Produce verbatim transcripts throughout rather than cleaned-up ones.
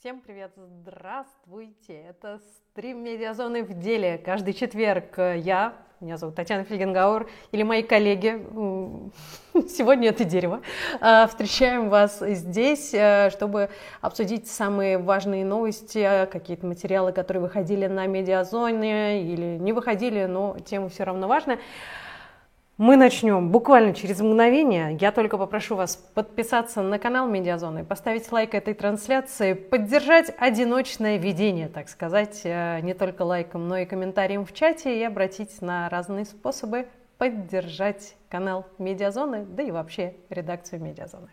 Всем привет, здравствуйте! Это стрим Медиазоны в деле. Каждый четверг я, меня зовут Татьяна Фельгенгауэр, или мои коллеги, сегодня это дерево, встречаем вас здесь, чтобы обсудить самые важные новости, какие-то материалы, которые выходили на Медиазоне или не выходили, но тема все равно важная. Мы начнем буквально через мгновение. Я только попрошу вас подписаться на канал Медиазоны, поставить лайк этой трансляции, поддержать одиночное ведение, так сказать, не только лайком, но и комментарием в чате, и обратить на разные способы поддержать канал Медиазоны, да и вообще редакцию Медиазоны.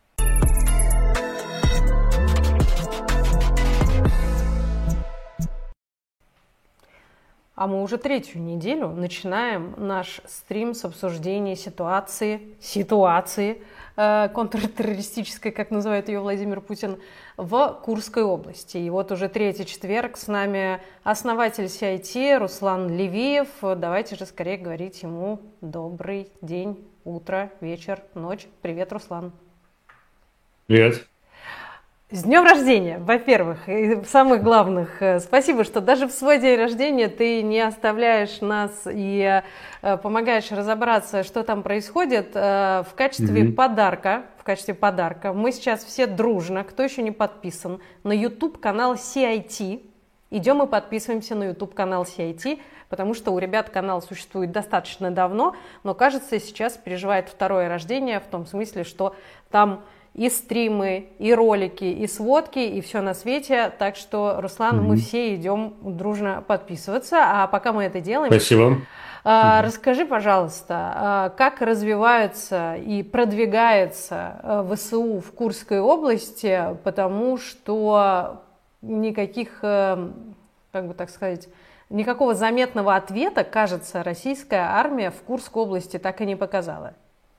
А мы уже третью неделю начинаем наш стрим с обсуждения ситуации, ситуации э, контртеррористической, как называет ее Владимир Путин, в Курской области. И вот уже третий четверг с нами основатель си ай ти Руслан Левиев. Давайте же скорее говорить ему добрый день, утро, вечер, ночь. Привет, Руслан. Привет. С днем рождения, во-первых, и самых главных, спасибо, что даже в свой день рождения ты не оставляешь нас и помогаешь разобраться, что там происходит. В качестве mm-hmm. подарка, в качестве подарка мы сейчас все дружно, кто еще не подписан, на YouTube-канал си ай ти, идем и подписываемся на YouTube-канал си ай ти, потому что у ребят канал существует достаточно давно, но, кажется, сейчас переживает второе рождение, в том смысле, что там и стримы, и ролики, и сводки, и все на свете. Так что, Руслан, mm-hmm. мы все идем дружно подписываться. А пока мы это делаем... Спасибо. А, mm-hmm. Расскажи, пожалуйста, как развивается и продвигается ВСУ в Курской области, потому что никаких, как бы так сказать, никакого заметного ответа, кажется, российская армия в Курской области так и не показала.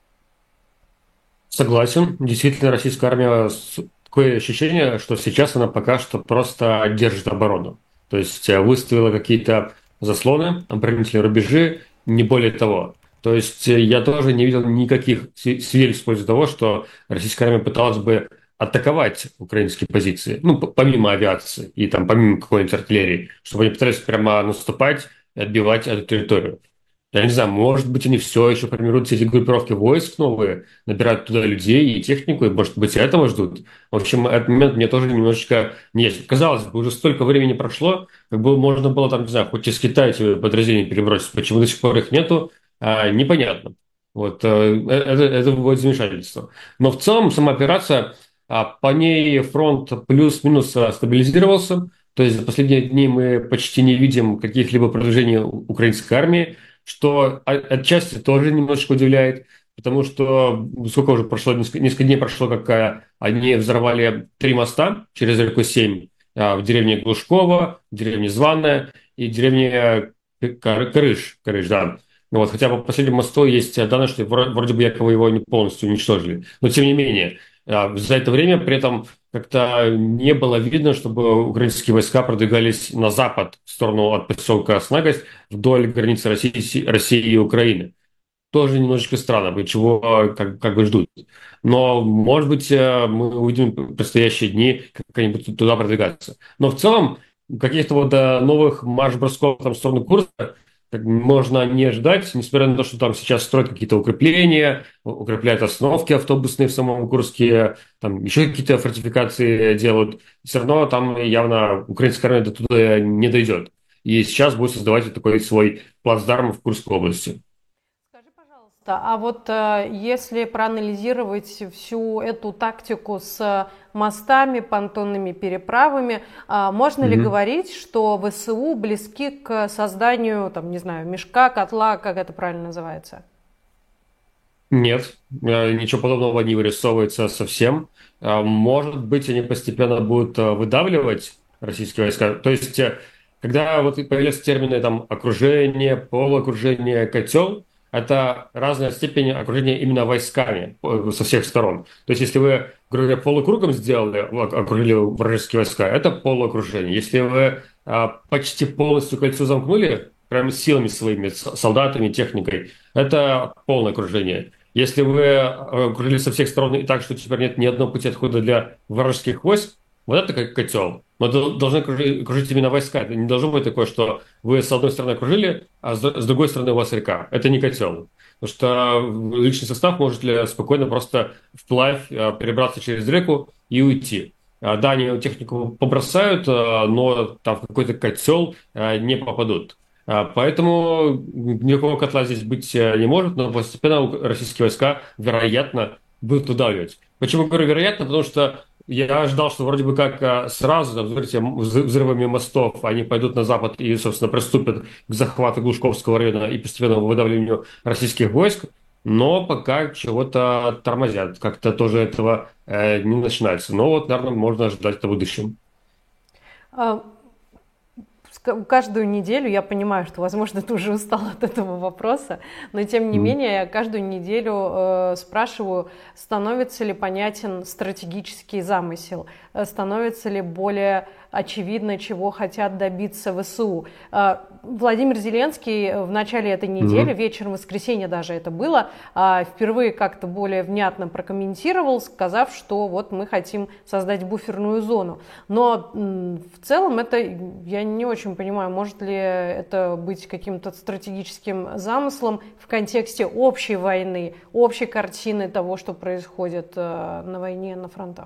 Согласен. Действительно, российская армия, такое ощущение, что сейчас она пока что просто держит оборону. То есть выставила какие-то заслоны, оборонительные рубежи, не более того. То есть я тоже не видел никаких свидетельств в пользу того, что российская армия пыталась бы атаковать украинские позиции, ну, помимо авиации и там помимо какой-нибудь артиллерии, чтобы они пытались прямо наступать и отбивать эту территорию. Я не знаю, может быть, они все еще формируют все эти группировки войск новые, набирают туда людей и технику, и, может быть, и этого ждут. В общем, этот момент мне тоже немножечко не есть. Казалось бы, уже столько времени прошло, как бы можно было там, не знаю, хоть из Китая эти подразделения перебросить. Почему до сих пор их нету, а, непонятно. Вот, это, это выводит замешательство. Но в целом сама операция, а, по ней фронт плюс-минус стабилизировался. То есть за последние дни мы почти не видим каких-либо продвижений украинской армии, что отчасти тоже немножечко удивляет, потому что сколько уже прошло, несколько, несколько дней прошло, как они взорвали три моста через реку Семь в деревне Глушково, в деревне Званая и в деревне Карыш, Карыш, да. Вот, хотя по последнему мосту есть данные, что вроде бы якобы его не полностью уничтожили. Но тем не менее, за это время при этом как-то не было видно, чтобы украинские войска продвигались на запад, в сторону от поселка Снагость, вдоль границы России, России и Украины. Тоже немножечко странно, чего как, как бы ждут. Но, может быть, мы увидим в предстоящие дни, как они будут туда продвигаться. Но в целом, каких-то вот новых марш-бросков там, в сторону Курска можно не ожидать, несмотря на то, что там сейчас строят какие-то укрепления, укрепляют остановки автобусные в самом Курске, там еще какие-то фортификации делают. Все равно там явно украинская армия до туда не дойдет. И сейчас будет создавать такой свой плацдарм в Курской области. А вот э, если проанализировать всю эту тактику с мостами, понтонными переправами, э, можно mm-hmm. ли говорить, что ВСУ близки к созданию, там, не знаю, мешка, котла, как это правильно называется? Нет, ничего подобного не вырисовывается совсем. Может быть, они постепенно будут выдавливать российские войска. То есть, когда вот появляются термины там окружение, полуокружение, котел, это разная степень окружения именно войсками со всех сторон. То есть, если вы, грубо говоря, полукругом сделали, окружили вражеские войска, это полуокружение. Если вы а, почти полностью кольцо замкнули, прямо силами своими, солдатами, техникой, это полное окружение. Если вы окружили со всех сторон и так, что теперь нет ни одного пути отхода для вражеских войск, Вот это как котел. Но дол- должны кружи- кружить именно войска. Это не должно быть такое, что вы с одной стороны окружили, а с д- с другой стороны у вас река. Это не котел. Потому что личный состав может ли спокойно просто вплавь э, перебраться через реку и уйти. А, Да, они технику побросают, э, но там в какой-то котел э, не попадут. А, Поэтому никакого котла здесь быть э, не может, но постепенно у- российские войска, вероятно, будут удавливать. Почему говорю вероятно? Потому что я ожидал, что вроде бы как а, сразу, там, смотрите, м- взры- взрывами мостов они пойдут на запад и, собственно, приступят к захвату Глушковского района и постепенному выдавливанию российских войск, но пока чего-то тормозят, как-то тоже этого э, не начинается. Но вот, наверное, можно ожидать это в будущем. А, ска- Каждую неделю, я понимаю, что, возможно, ты уже устал от этого вопроса, но тем не Мгм. менее, я каждую неделю э, спрашиваю, становится ли понятен стратегический замысел, э, становится ли более очевидно, чего хотят добиться ВСУ. Э, Владимир Зеленский в начале этой недели, Мгм. вечером воскресенья даже это было, а, впервые как-то более внятно прокомментировал, сказав, что вот мы хотим создать буферную зону. Но м, в целом это я не очень понимаю, может ли это быть каким-то стратегическим замыслом в контексте общей войны, общей картины того, что происходит э, на войне на фронтах.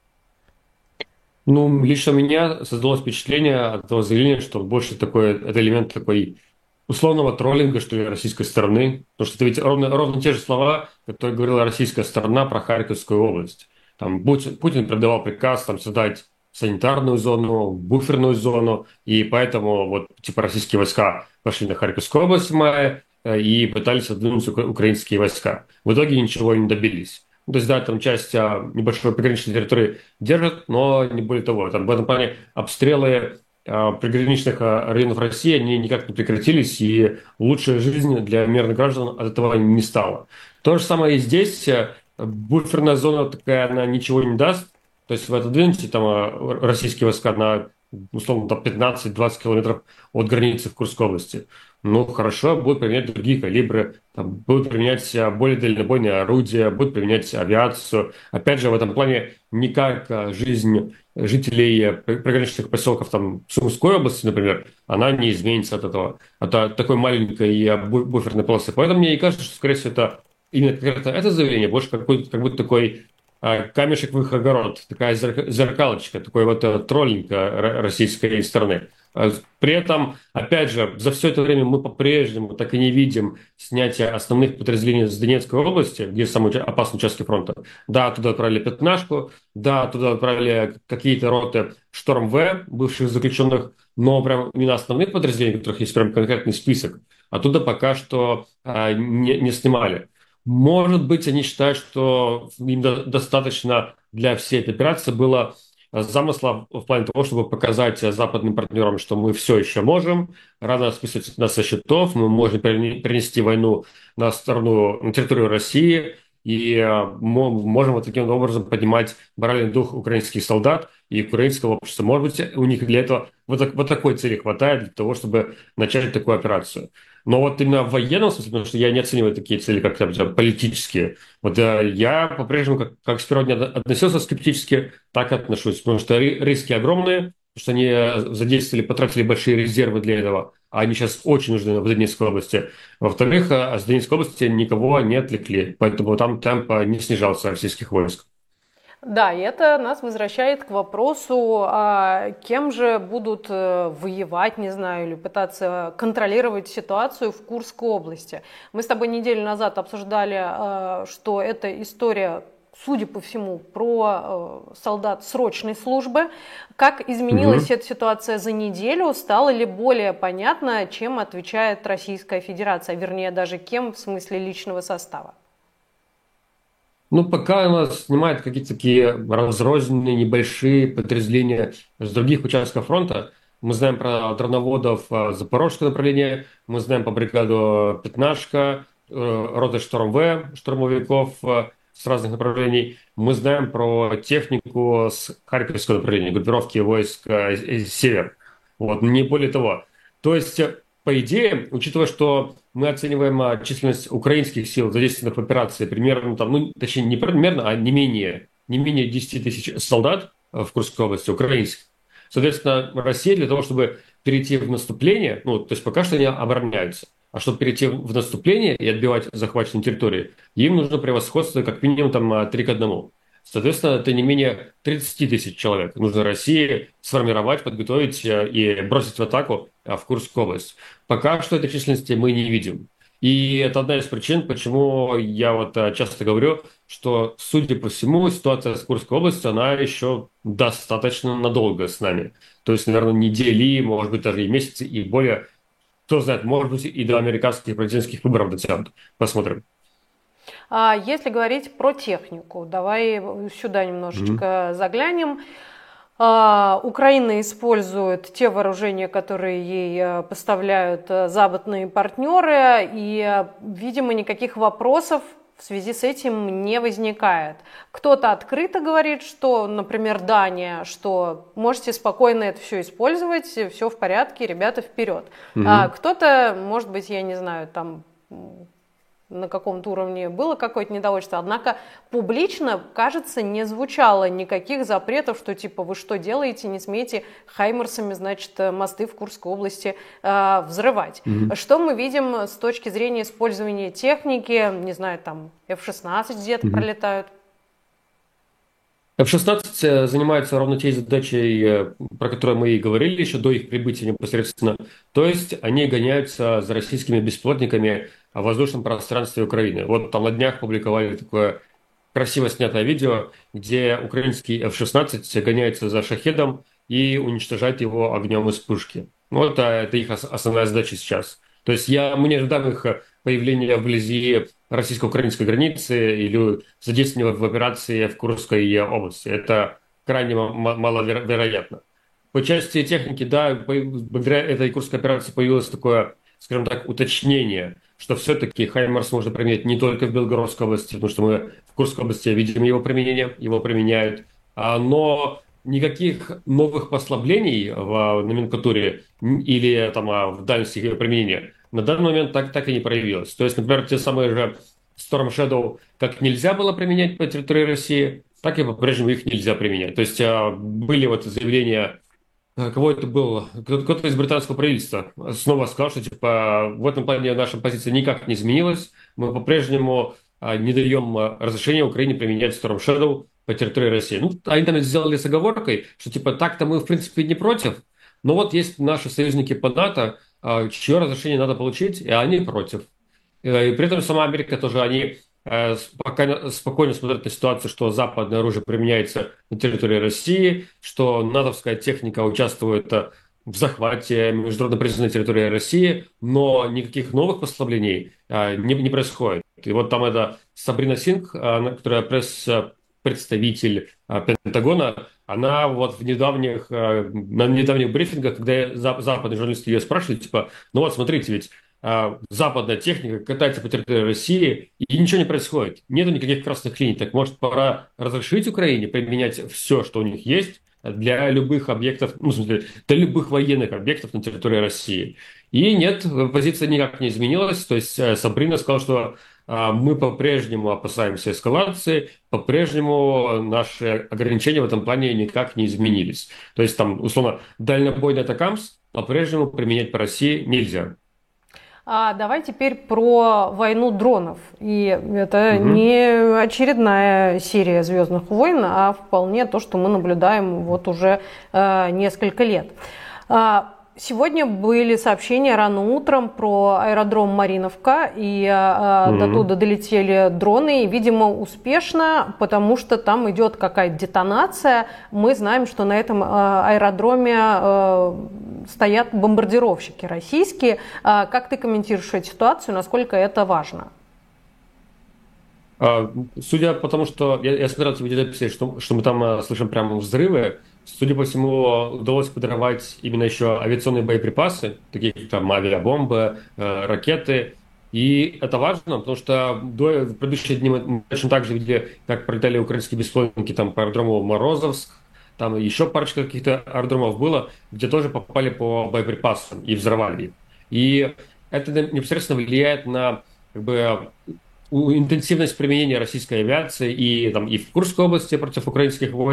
Ну, лично у меня создалось впечатление от этого заявления, что больше такой, это элемент такой условного троллинга, что ли, российской стороны. Потому что это ведь ровно, ровно те же слова, которые говорила российская сторона про Харьковскую область. Там Путин, Путин продавал приказ там, создать санитарную зону, буферную зону, и поэтому вот типа российские войска пошли на Харьковскую область в мае э, и пытались отдвинуть укра- украинские войска. В итоге ничего не добились. Ну, то есть, да, там часть а, небольшой приграничной территории держат, но не более того. Там в этом плане обстрелы а, приграничных а, районов России, они никак не прекратились, и лучшая жизнь для мирных граждан от этого не стала. То же самое и здесь. э, Буферная зона такая, она ничего не даст. То есть вы отодвинете там а, российские войска на, условно, там пятнадцать-двадцать километров от границы в Курской области. Ну, хорошо, будут применять другие калибры, там, будут применять а, более дальнобойные орудия, будут применять авиацию. Опять же, в этом плане никак а, жизнь жителей э, приграничных поселков там, Сумской области, например, она не изменится от этого, от а, такой маленькой э, бу- буферной полосы. Поэтому мне и кажется, что, скорее всего, это именно конкретно это заявление больше какой как будто такой а, камешек в их огород, такая зерка- зеркалочка, такой вот э, троллинг э, ро- российской стороны. А При этом, опять же, за все это время мы по-прежнему так и не видим снятия основных подразделений с Донецкой области, где самые уча- опасные участки фронта. Да, туда отправили пятнашку, да, туда отправили какие-то роты Шторм В, бывших заключенных, но прям именно основных подразделений, у которых есть прям конкретный список, оттуда пока что а, не, не снимали. Может быть, они считают, что им до- достаточно для всей этой операции было замысла в плане того, чтобы показать западным партнерам, что мы все еще можем, рано списывать нас со счетов, мы можем перне- перенести войну на сторону, на территорию России, и э, мо- можем вот таким образом поднимать моральный дух украинских солдат и украинского общества. Может быть, у них для этого вот, так- вот такой цели хватает для того, чтобы начать такую операцию. Но вот именно в военном смысле, потому что я не оцениваю такие цели, как там, политические, вот э, я по-прежнему, как, как с первого дня относился скептически, так и отношусь, потому что ри- риски огромные, потому что они э, задействовали, потратили большие резервы для этого, а они сейчас очень нужны в Донецкой области. Во-вторых, э, с Донецкой области никого не отвлекли, поэтому там темп э, не снижался российских войск. Да, и это нас возвращает к вопросу, а кем же будут э, воевать, не знаю, или пытаться контролировать ситуацию в Курской области. Мы с тобой неделю назад обсуждали, э, что эта история, судя по всему, про э, солдат срочной службы. Как изменилась Мгм. эта ситуация за неделю? Стало ли более понятно, чем отвечает Российская Федерация, вернее, даже кем в смысле личного состава? Ну, пока у нас снимают какие-то такие разрозненные небольшие подразделения с других участков фронта. Мы знаем про дроноводов а, Запорожское направление, мы знаем по бригаду Пятнашка, э, роты Шторм В, штурмовиков а, с разных направлений. Мы знаем про технику с Харьковского направления, группировки войск а, э, Север. Вот, не более того. То есть, э, по идее, учитывая, что мы оцениваем а, численность украинских сил, задействованных в операции, примерно, там, ну, точнее, не примерно, а не менее, не менее десяти тысяч солдат, в Курской области, украинских. Соответственно, Россия для того, чтобы перейти в наступление, ну, то есть пока что они обороняются, а чтобы перейти в наступление и отбивать захваченные территории, им нужно превосходство как минимум там три к одному. Соответственно, это не менее тридцать тысяч человек нужно России сформировать, подготовить и бросить в атаку в Курскую область. Пока что этой численности мы не видим. И это одна из причин, почему я вот часто говорю, что, судя по всему, ситуация с Курской областью, она еще достаточно надолго с нами. То есть, наверное, недели, может быть, даже и месяцы, и более. Кто знает, может быть, и до американских президентских выборов дотянут. Посмотрим. А если говорить про технику, давай сюда немножечко mm-hmm. заглянем. А, Украина использует те вооружения, которые ей поставляют западные партнеры, и, видимо, никаких вопросов в связи с этим не возникает. Кто-то открыто говорит, что, например, Дания, что можете спокойно это все использовать, все в порядке, ребята, вперед. Mm-hmm. А кто-то, может быть, я не знаю, там на каком-то уровне было какое-то недовольство, однако публично, кажется, не звучало никаких запретов, что типа вы что делаете, не смеете хаймерсами, значит, мосты в Курской области э, взрывать. Mm-hmm. Что мы видим с точки зрения использования техники, не знаю, там эф шестнадцать где-то mm-hmm. пролетают? эф шестнадцать занимается ровно той задачей, про которую мы и говорили еще до их прибытия непосредственно. То есть они гоняются за российскими беспилотниками в воздушном пространстве Украины. Вот там на днях публиковали такое красиво снятое видео, где украинский эф шестнадцать гоняется за «Шахедом» и уничтожает его огнем из пушки. Вот это их основная задача сейчас. То есть я, мы не ожидаем их появления вблизи российско-украинской границы или задействования в операции в Курской области. Это крайне маловероятно. По части техники, да, благодаря этой Курской операции появилось такое, скажем так, уточнение, что все-таки «Хаймарс» можно применять не только в Белгородской области, потому что мы в Курской области видим его применение, его применяют, но никаких новых послаблений в номенклатуре или там, в дальности ее применения на данный момент так, так и не проявилось. То есть, например, те самые же Storm Shadow как нельзя было применять по территории России, так и по-прежнему их нельзя применять. То есть были вот заявления, кого это был, кто-то из британского правительства снова сказал, что типа в этом плане наша позиция никак не изменилась, мы по-прежнему не даем разрешения Украине применять Storm Shadow по территории России. Ну, они там сделали с оговоркой, что типа так-то мы в принципе не против, но вот есть наши союзники по НАТО, чье разрешение надо получить, и они против. И при этом сама Америка тоже, они спокойно, спокойно смотрят на ситуацию, что западное оружие применяется на территории России, что натовская техника участвует в захвате международно признанной территории России, но никаких новых послаблений не, не происходит. И вот там это Сабрина Синг, которая пресс-представитель Пентагона, она вот в недавних, на недавних брифингах, когда западные журналисты ее спрашивали, типа, ну вот смотрите, ведь западная техника катается по территории России, и ничего не происходит. Нету никаких красных линий. Так может пора разрешить Украине применять все, что у них есть, для любых объектов, ну, в смысле, для любых военных объектов на территории России. И нет, позиция никак не изменилась. То есть Сабрина сказала, что мы по-прежнему опасаемся эскалации, по-прежнему наши ограничения в этом плане никак не изменились. То есть там, условно, дальнобойный атакамс по-прежнему применять по России нельзя. А давай теперь про войну дронов. И это угу. не очередная серия «Звездных войн», а вполне то, что мы наблюдаем вот уже э, несколько лет. А, Сегодня были сообщения рано утром про аэродром Мариновка, и э, mm-hmm. до туда долетели дроны, и, видимо, успешно, потому что там идет какая-то детонация. Мы знаем, что на этом э, аэродроме э, стоят бомбардировщики российские. Э, как ты комментируешь эту ситуацию, насколько это важно? Судя по тому, что я, я смотрел эти видеозаписи, что, что мы там uh, слышим прямо взрывы, судя по всему, удалось подорвать именно еще авиационные боеприпасы, такие как там авиабомбы, э, ракеты. И это важно, потому что до, в предыдущие дни мы точно так же видели, как пролетали украинские беспилотники там, по аэродрому Морозовск, там еще парочка каких-то аэродромов было, где тоже попали по боеприпасам и взорвали их. И это непосредственно влияет на как бы, интенсивность применения российской авиации и, там, и в Курской области против украинских войск,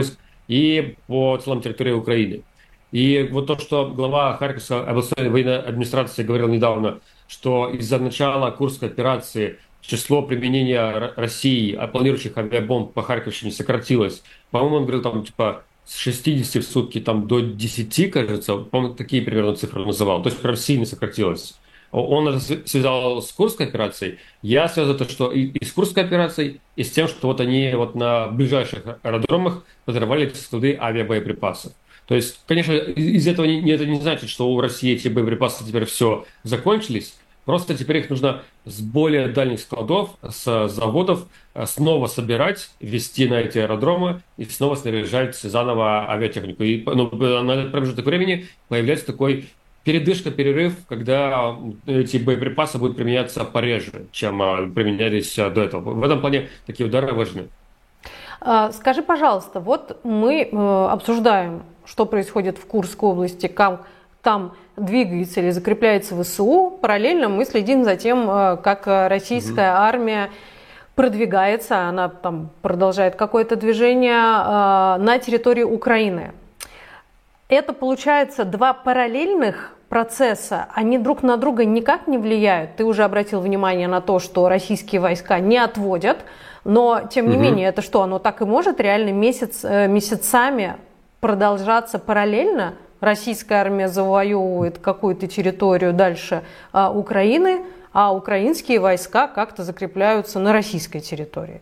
и по целом территории Украины. И вот то, что глава Харьковской областной военной администрации говорил недавно, что из-за начала Курской операции число применения Р- России, а планирующих авиабомб по Харьковщине сократилось. По-моему, он говорил там типа с шестидесяти в сутки там, до десяти, кажется. По-моему, такие примерно цифры называл. То есть прям сильно сократилось. О- Он это св- связал с Курской операцией. Я связываю это, что и, и с Курской операцией, и с тем, что вот они вот на ближайших аэродромах подорвали эти склады авиабоеприпасов. То есть, конечно, из этого не, это не значит, что у России эти боеприпасы теперь все закончились. Просто теперь их нужно с более дальних складов, с заводов э, снова собирать, везти на эти аэродромы и снова снаряжать заново авиатехнику. И ну, на этот промежуток времени появляется такой передышка, перерыв, когда эти боеприпасы будут применяться пореже, чем а, применялись а, до этого. В этом плане такие удары важны. А, Скажи, пожалуйста, вот мы э, обсуждаем, что происходит в Курской области, как там двигается или закрепляется ВСУ. Параллельно мы следим за тем, э, как российская Мгм. армия продвигается, она там продолжает какое-то движение э, на территории Украины. Это, получается, два параллельных процесса, они друг на друга никак не влияют. Ты уже обратил внимание на то, что российские войска не отводят, но, тем не Мгм. менее, это что, оно так и может реально месяц, э, месяцами продолжаться параллельно? Российская армия завоевывает какую-то территорию дальше а, Украины, а украинские войска как-то закрепляются на российской территории.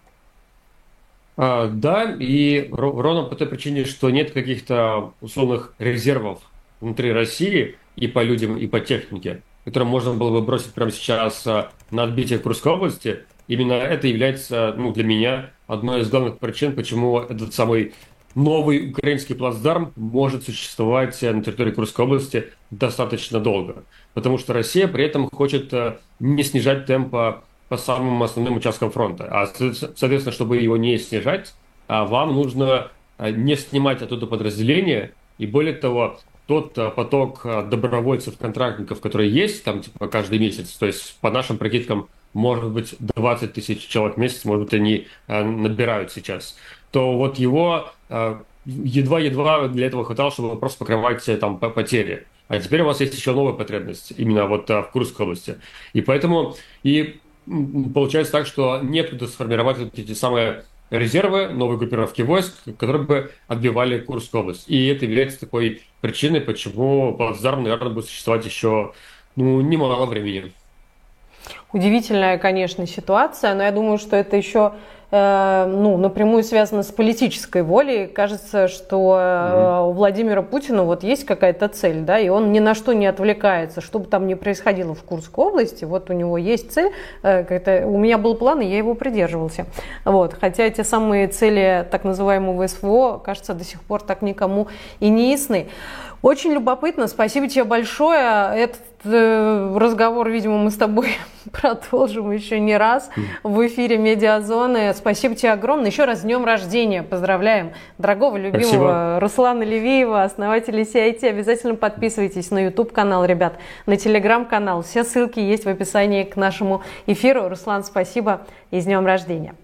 А, да, и ро- ровно по той причине, что нет каких-то условных резервов внутри России и по людям, и по технике, которые можно было бы бросить прямо сейчас а, на отбитие Курской области. Именно это является, ну, для меня одной из главных причин, почему этот самый новый украинский плацдарм может существовать э, на территории Курской области достаточно долго. Потому что Россия при этом хочет э, не снижать темпа по самым основным участкам фронта. А, соответственно, чтобы его не снижать, а, вам нужно а, не снимать оттуда подразделения. И более того, тот а, поток а, добровольцев, контрактников, который есть там типа каждый месяц, то есть по нашим прикидкам, может быть, двадцать тысяч человек в месяц, может быть, они а, набирают сейчас, то вот его а, едва-едва для этого хватало, чтобы просто покрывать э, там по- потери. А теперь у вас есть еще новая потребность, именно вот а, в Курской области. И поэтому и м, получается так, что некуда сформировать вот эти самые резервы, новые группировки войск, которые бы отбивали Курскую область. И это является такой причиной, почему плацдарм, наверное, будет существовать еще ну, немало времени. Удивительная, конечно, ситуация, но я думаю, что это еще э, ну, напрямую связано с политической волей. Кажется, что Мгм. э, у Владимира Путина вот есть какая-то цель, да, и он ни на что не отвлекается, что бы там ни происходило в Курской области, вот у него есть цель, э, как-то, у меня был план, и я его придерживался. Вот. Хотя эти самые цели так называемого СВО, кажется, до сих пор так никому и не ясны. Очень любопытно, спасибо тебе большое. Этот э, разговор, видимо, мы с тобой продолжим еще не раз в эфире Медиазоны. Спасибо тебе огромное. Еще раз с днем рождения поздравляем дорогого, любимого Спасибо. Руслана Левиева, основателя си ай ти. Обязательно подписывайтесь на YouTube-канал, ребят, на Telegram-канал. Все ссылки есть в описании к нашему эфиру. Руслан, спасибо и с днем рождения.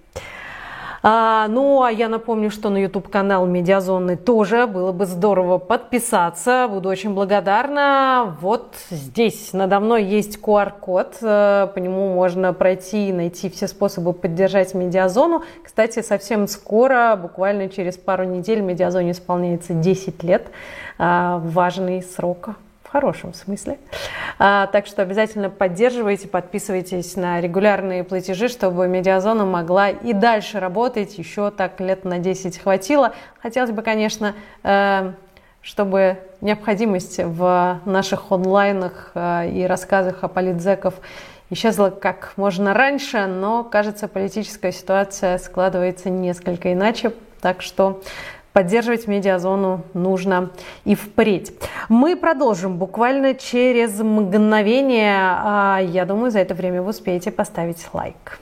А, ну, а я напомню, что на YouTube-канал Медиазоны тоже было бы здорово подписаться. Буду очень благодарна. Вот здесь надо мной есть ку ар-код. По нему можно пройти и найти все способы поддержать Медиазону. Кстати, совсем скоро, буквально через пару недель, Медиазоне исполняется десять лет. А, важный срок. В хорошем смысле. А, так что обязательно поддерживайте, подписывайтесь на регулярные платежи, чтобы Медиазона могла и дальше работать. Еще так лет на десять хватило. Хотелось бы, конечно, э, чтобы необходимость в наших онлайнах э, и рассказах о политзеков исчезла как можно раньше, но, кажется, политическая ситуация складывается несколько иначе. Так что поддерживать Медиазону нужно и впредь. Мы продолжим буквально через мгновение. А я думаю, за это время вы успеете поставить лайк.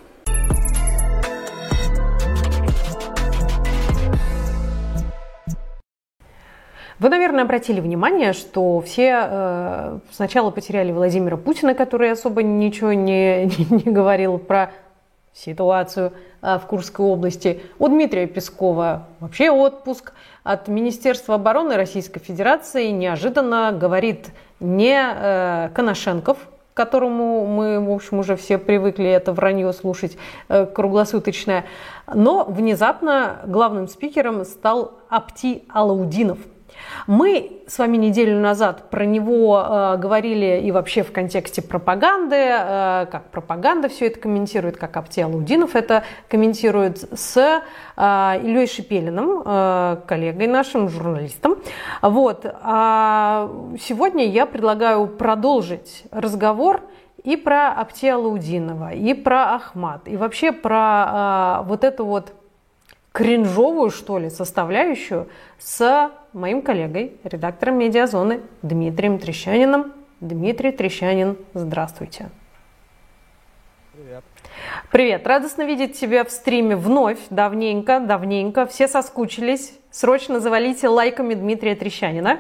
Вы, наверное, обратили внимание, что все э, сначала потеряли Владимира Путина, который особо ничего не, не, не говорил про ситуацию в Курской области. У Дмитрия Пескова вообще отпуск. От Министерства обороны Российской Федерации неожиданно говорит не Коношенков, к которому мы, в общем, уже все привыкли это вранье слушать круглосуточное, но внезапно главным спикером стал Апти Алаудинов. Мы с вами неделю назад про него э, говорили и вообще в контексте пропаганды, э, как пропаганда все это комментирует, как Апти Алаудинов это комментирует с э, Ильей Шипелиным, э, коллегой нашим, журналистом. Вот. А сегодня я предлагаю продолжить разговор и про Апти Алаудинова, и про Ахмат, и вообще про э, вот эту вот кринжовую, что ли, составляющую с моим коллегой, редактором «Медиазоны» Дмитрием Трещаниным. Дмитрий Трещанин, здравствуйте. Привет. Привет. Радостно видеть тебя в стриме вновь. Давненько, давненько. Все соскучились. Срочно завалите лайками Дмитрия Трещанина.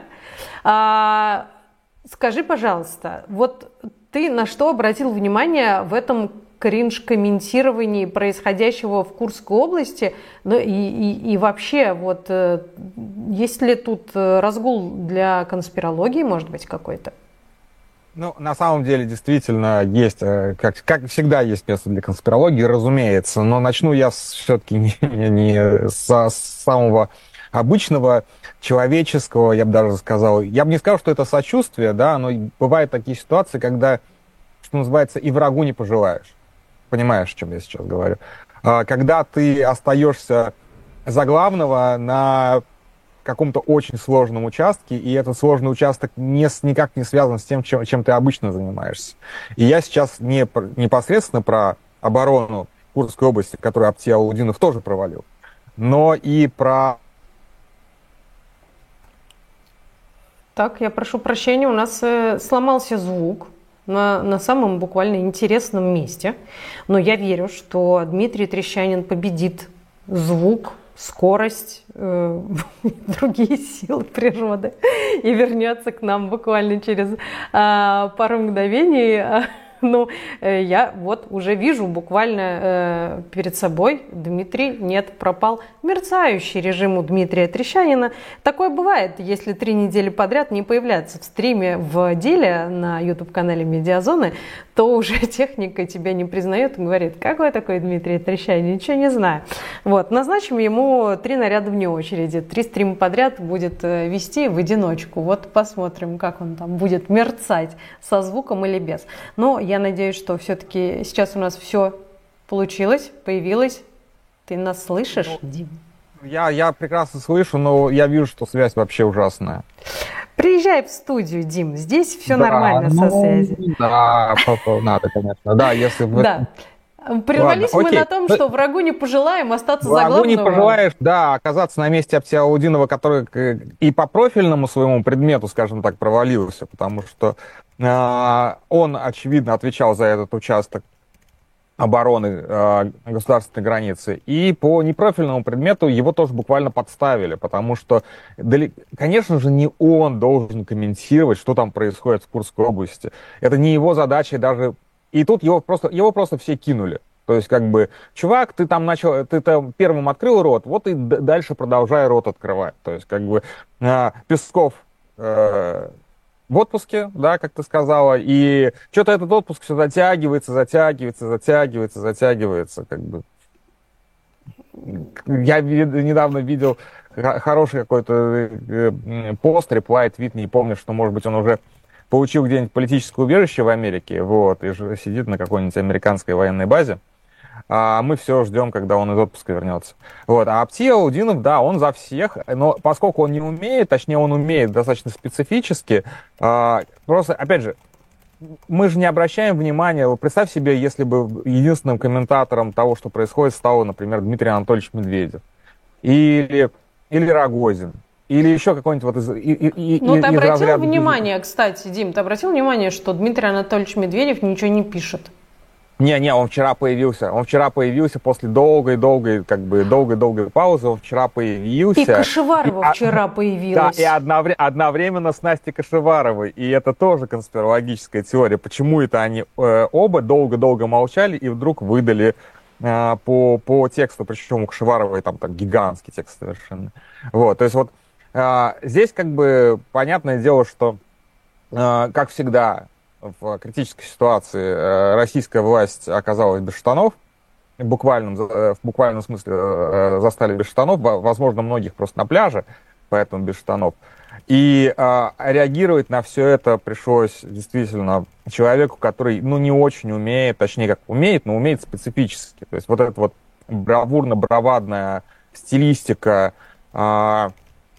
А, скажи, пожалуйста, вот ты на что обратил внимание в этом кринж-комментировании происходящего в Курской области, ну и, и, и вообще, вот, есть ли тут разгул для конспирологии, может быть, какой-то? Ну, на самом деле, действительно, есть, как, как всегда, есть место для конспирологии, разумеется, но начну я все-таки не, не, не со самого обычного, человеческого, я бы даже сказал. Я бы не сказал, что это сочувствие, да, но бывают такие ситуации, когда, что называется, и врагу не пожелаешь. Понимаешь, о чем я сейчас говорю? Когда ты остаешься за главного на каком-то очень сложном участке, и этот сложный участок не, никак не связан с тем, чем, чем ты обычно занимаешься. И я сейчас не непосредственно про оборону Курской области, которую Апти Алаудинов тоже провалил, но и про... Так, я прошу прощения, у нас э, сломался звук. На, на самом буквально интересном месте. Но я верю, что Дмитрий Трещанин победит звук, скорость, э, другие силы природы и вернется к нам буквально через э, пару мгновений. Ну, э, я вот уже вижу буквально э, перед собой Дмитрий, нет, пропал мерцающий режим у Дмитрия Трещанина. Такое бывает, если три недели подряд не появляется в стриме в деле на YouTube-канале Медиазоны, то уже техника тебя не признает и говорит, какой такой Дмитрий Трещанин, ничего не знаю. Вот, назначим ему три наряда вне очереди, три стрима подряд будет вести в одиночку. Вот посмотрим, как он там будет мерцать, со звуком или без. Но я надеюсь, что все-таки сейчас у нас все получилось, появилось. Ты нас слышишь, Дим? Я, я прекрасно слышу, но я вижу, что связь вообще ужасная. Приезжай в студию, Дим, здесь все да, нормально ну, со связью. Да, надо, конечно. Да, если вы... Да. Прервались Ладно, мы окей. на том, что врагу не пожелаем остаться врагу за главного. Врагу не пожелаешь, да, оказаться на месте Апти Алаудинова, который и по профильному своему предмету, скажем так, провалился, потому что э, он, очевидно, отвечал за этот участок обороны э, государственной границы, и по непрофильному предмету его тоже буквально подставили, потому что, конечно же, не он должен комментировать, что там происходит в Курской области. Это не его задача, даже... И тут его просто, его просто все кинули. То есть, как бы, чувак, ты там начал, ты там первым открыл рот, вот и дальше продолжай рот открывать. То есть, как бы, э, Песков... Э, в отпуске, да, как ты сказала, и что-то этот отпуск все затягивается, затягивается, затягивается, затягивается, как бы. Я недавно видел хороший какой-то пост, реплай, твит, не помню, что, может быть, он уже получил где-нибудь политическое убежище в Америке, вот, и сидит на какой-нибудь американской военной базе. А мы все ждем, когда он из отпуска вернется. Вот. А Апти Алаудинов, да, он за всех, но поскольку он не умеет, точнее, он умеет достаточно специфически, а, просто, опять же, мы же не обращаем внимания, представь себе, если бы единственным комментатором того, что происходит, стал, например, Дмитрий Анатольевич Медведев, или, или Рогозин, или еще какой-нибудь вот из, и, и, Ну, из ты обратил разряда... внимание, кстати, Дим, ты обратил внимание, что Дмитрий Анатольевич Медведев ничего не пишет? Не-не, он вчера появился. Он вчера появился после долгой-долгой, как бы, долгой-долгой паузы. Он вчера появился. И Кашеварова и, вчера появилась. Да, и одновре, одновременно с Настей Кашеваровой. И это тоже конспирологическая теория. Почему это они э, оба долго-долго молчали и вдруг выдали э, по, по тексту, причем у Кашеваровой там так гигантский текст совершенно. Вот, то есть вот э, здесь как бы понятное дело, что, э, как всегда, в критической ситуации э, российская власть оказалась без штанов, в буквальном, в буквальном смысле э, застали без штанов, возможно, многих просто на пляже, поэтому без штанов. И э, реагировать на все это пришлось действительно человеку, который, ну, не очень умеет, точнее, как умеет, но умеет специфически. То есть вот эта вот бравурно-бравадная стилистика э,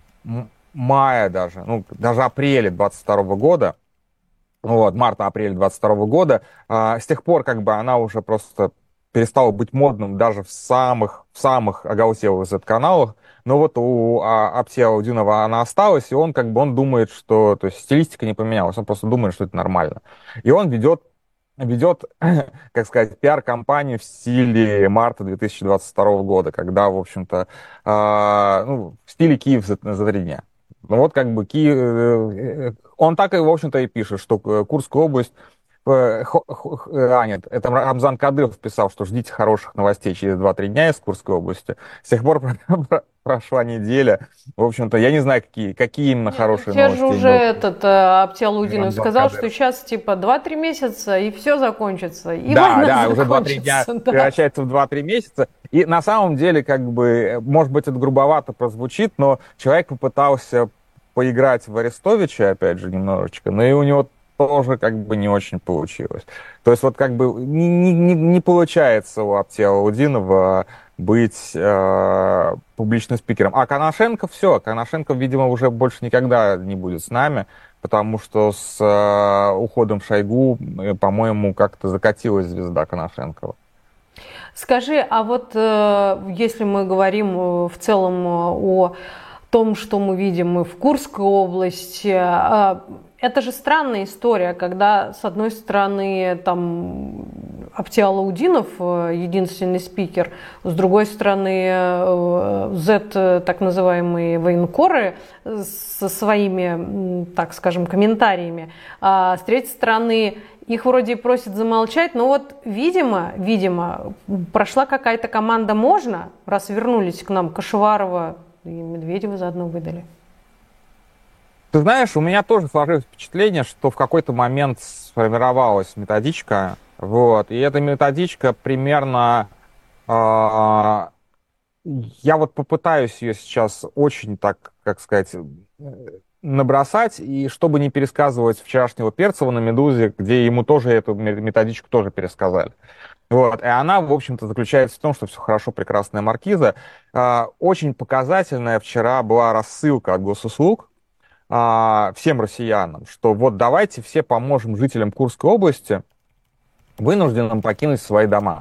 мая даже, ну, даже апреля двадцать второго года, вот, марта-апреля двадцать второго года, э, с тех пор как бы она уже просто перестала быть модным даже в самых, в самых оголтелых зет-каналах. Но вот у Аптия Аудинова она осталась, и он как бы он думает, что, то есть стилистика не поменялась, он просто думает, что это нормально. И он ведет, ведет, как сказать, пиар-компанию в стиле марта две тысячи двадцать второго года, когда, в общем-то, э, ну, в стиле Киев за, за три дня. Ну вот как бы Киев, он так и, в общем-то, и пишет, что Курская область. А, нет, это Рамзан Кадыров писал, что ждите хороших новостей через два-три дня из Курской области. С тех пор прошла неделя. В общем-то, я не знаю, какие, какие именно нет, хорошие сейчас новости. Сейчас же уже этот Аптия Аудинов сказал, Кадыров. Что сейчас типа два-три месяца и все закончится. И да, да, уже два-три дня да. превращается в два-три месяца. И на самом деле, как бы, может быть, это грубовато прозвучит, но человек попытался поиграть в Арестовича, опять же, немножечко, но и у него тоже как бы не очень получилось. То есть вот как бы не, не, не получается у Аптия Аудинова быть э, публичным спикером. А Коношенко все, Коношенко, видимо, уже больше никогда не будет с нами, потому что с э, уходом Шойгу, по-моему, как-то закатилась звезда Коношенкова. Скажи, а вот э, если мы говорим в целом о том, что мы видим в Курской области, э, это же странная история, когда, с одной стороны, там Аптия Аудинов единственный спикер, с другой стороны, Z, так называемые военкоры, со своими, так скажем, комментариями, а с третьей стороны, их вроде просят замолчать, но вот, видимо, видимо, прошла какая-то команда «можно», раз вернулись к нам Кашеварова и Медведева заодно выдали. Ты знаешь, у меня тоже сложилось впечатление, что в какой-то момент сформировалась методичка, вот, и эта методичка примерно, э, я вот попытаюсь ее сейчас очень, так, как сказать, набросать, и чтобы не пересказывать вчерашнего Перцева на «Медузе», где ему тоже эту методичку тоже пересказали. Вот, и она, в общем-то, заключается в том, что все хорошо, прекрасная маркиза. Э, очень показательная вчера была рассылка от госуслуг, всем россиянам, что вот давайте все поможем жителям Курской области, вынужденным покинуть свои дома.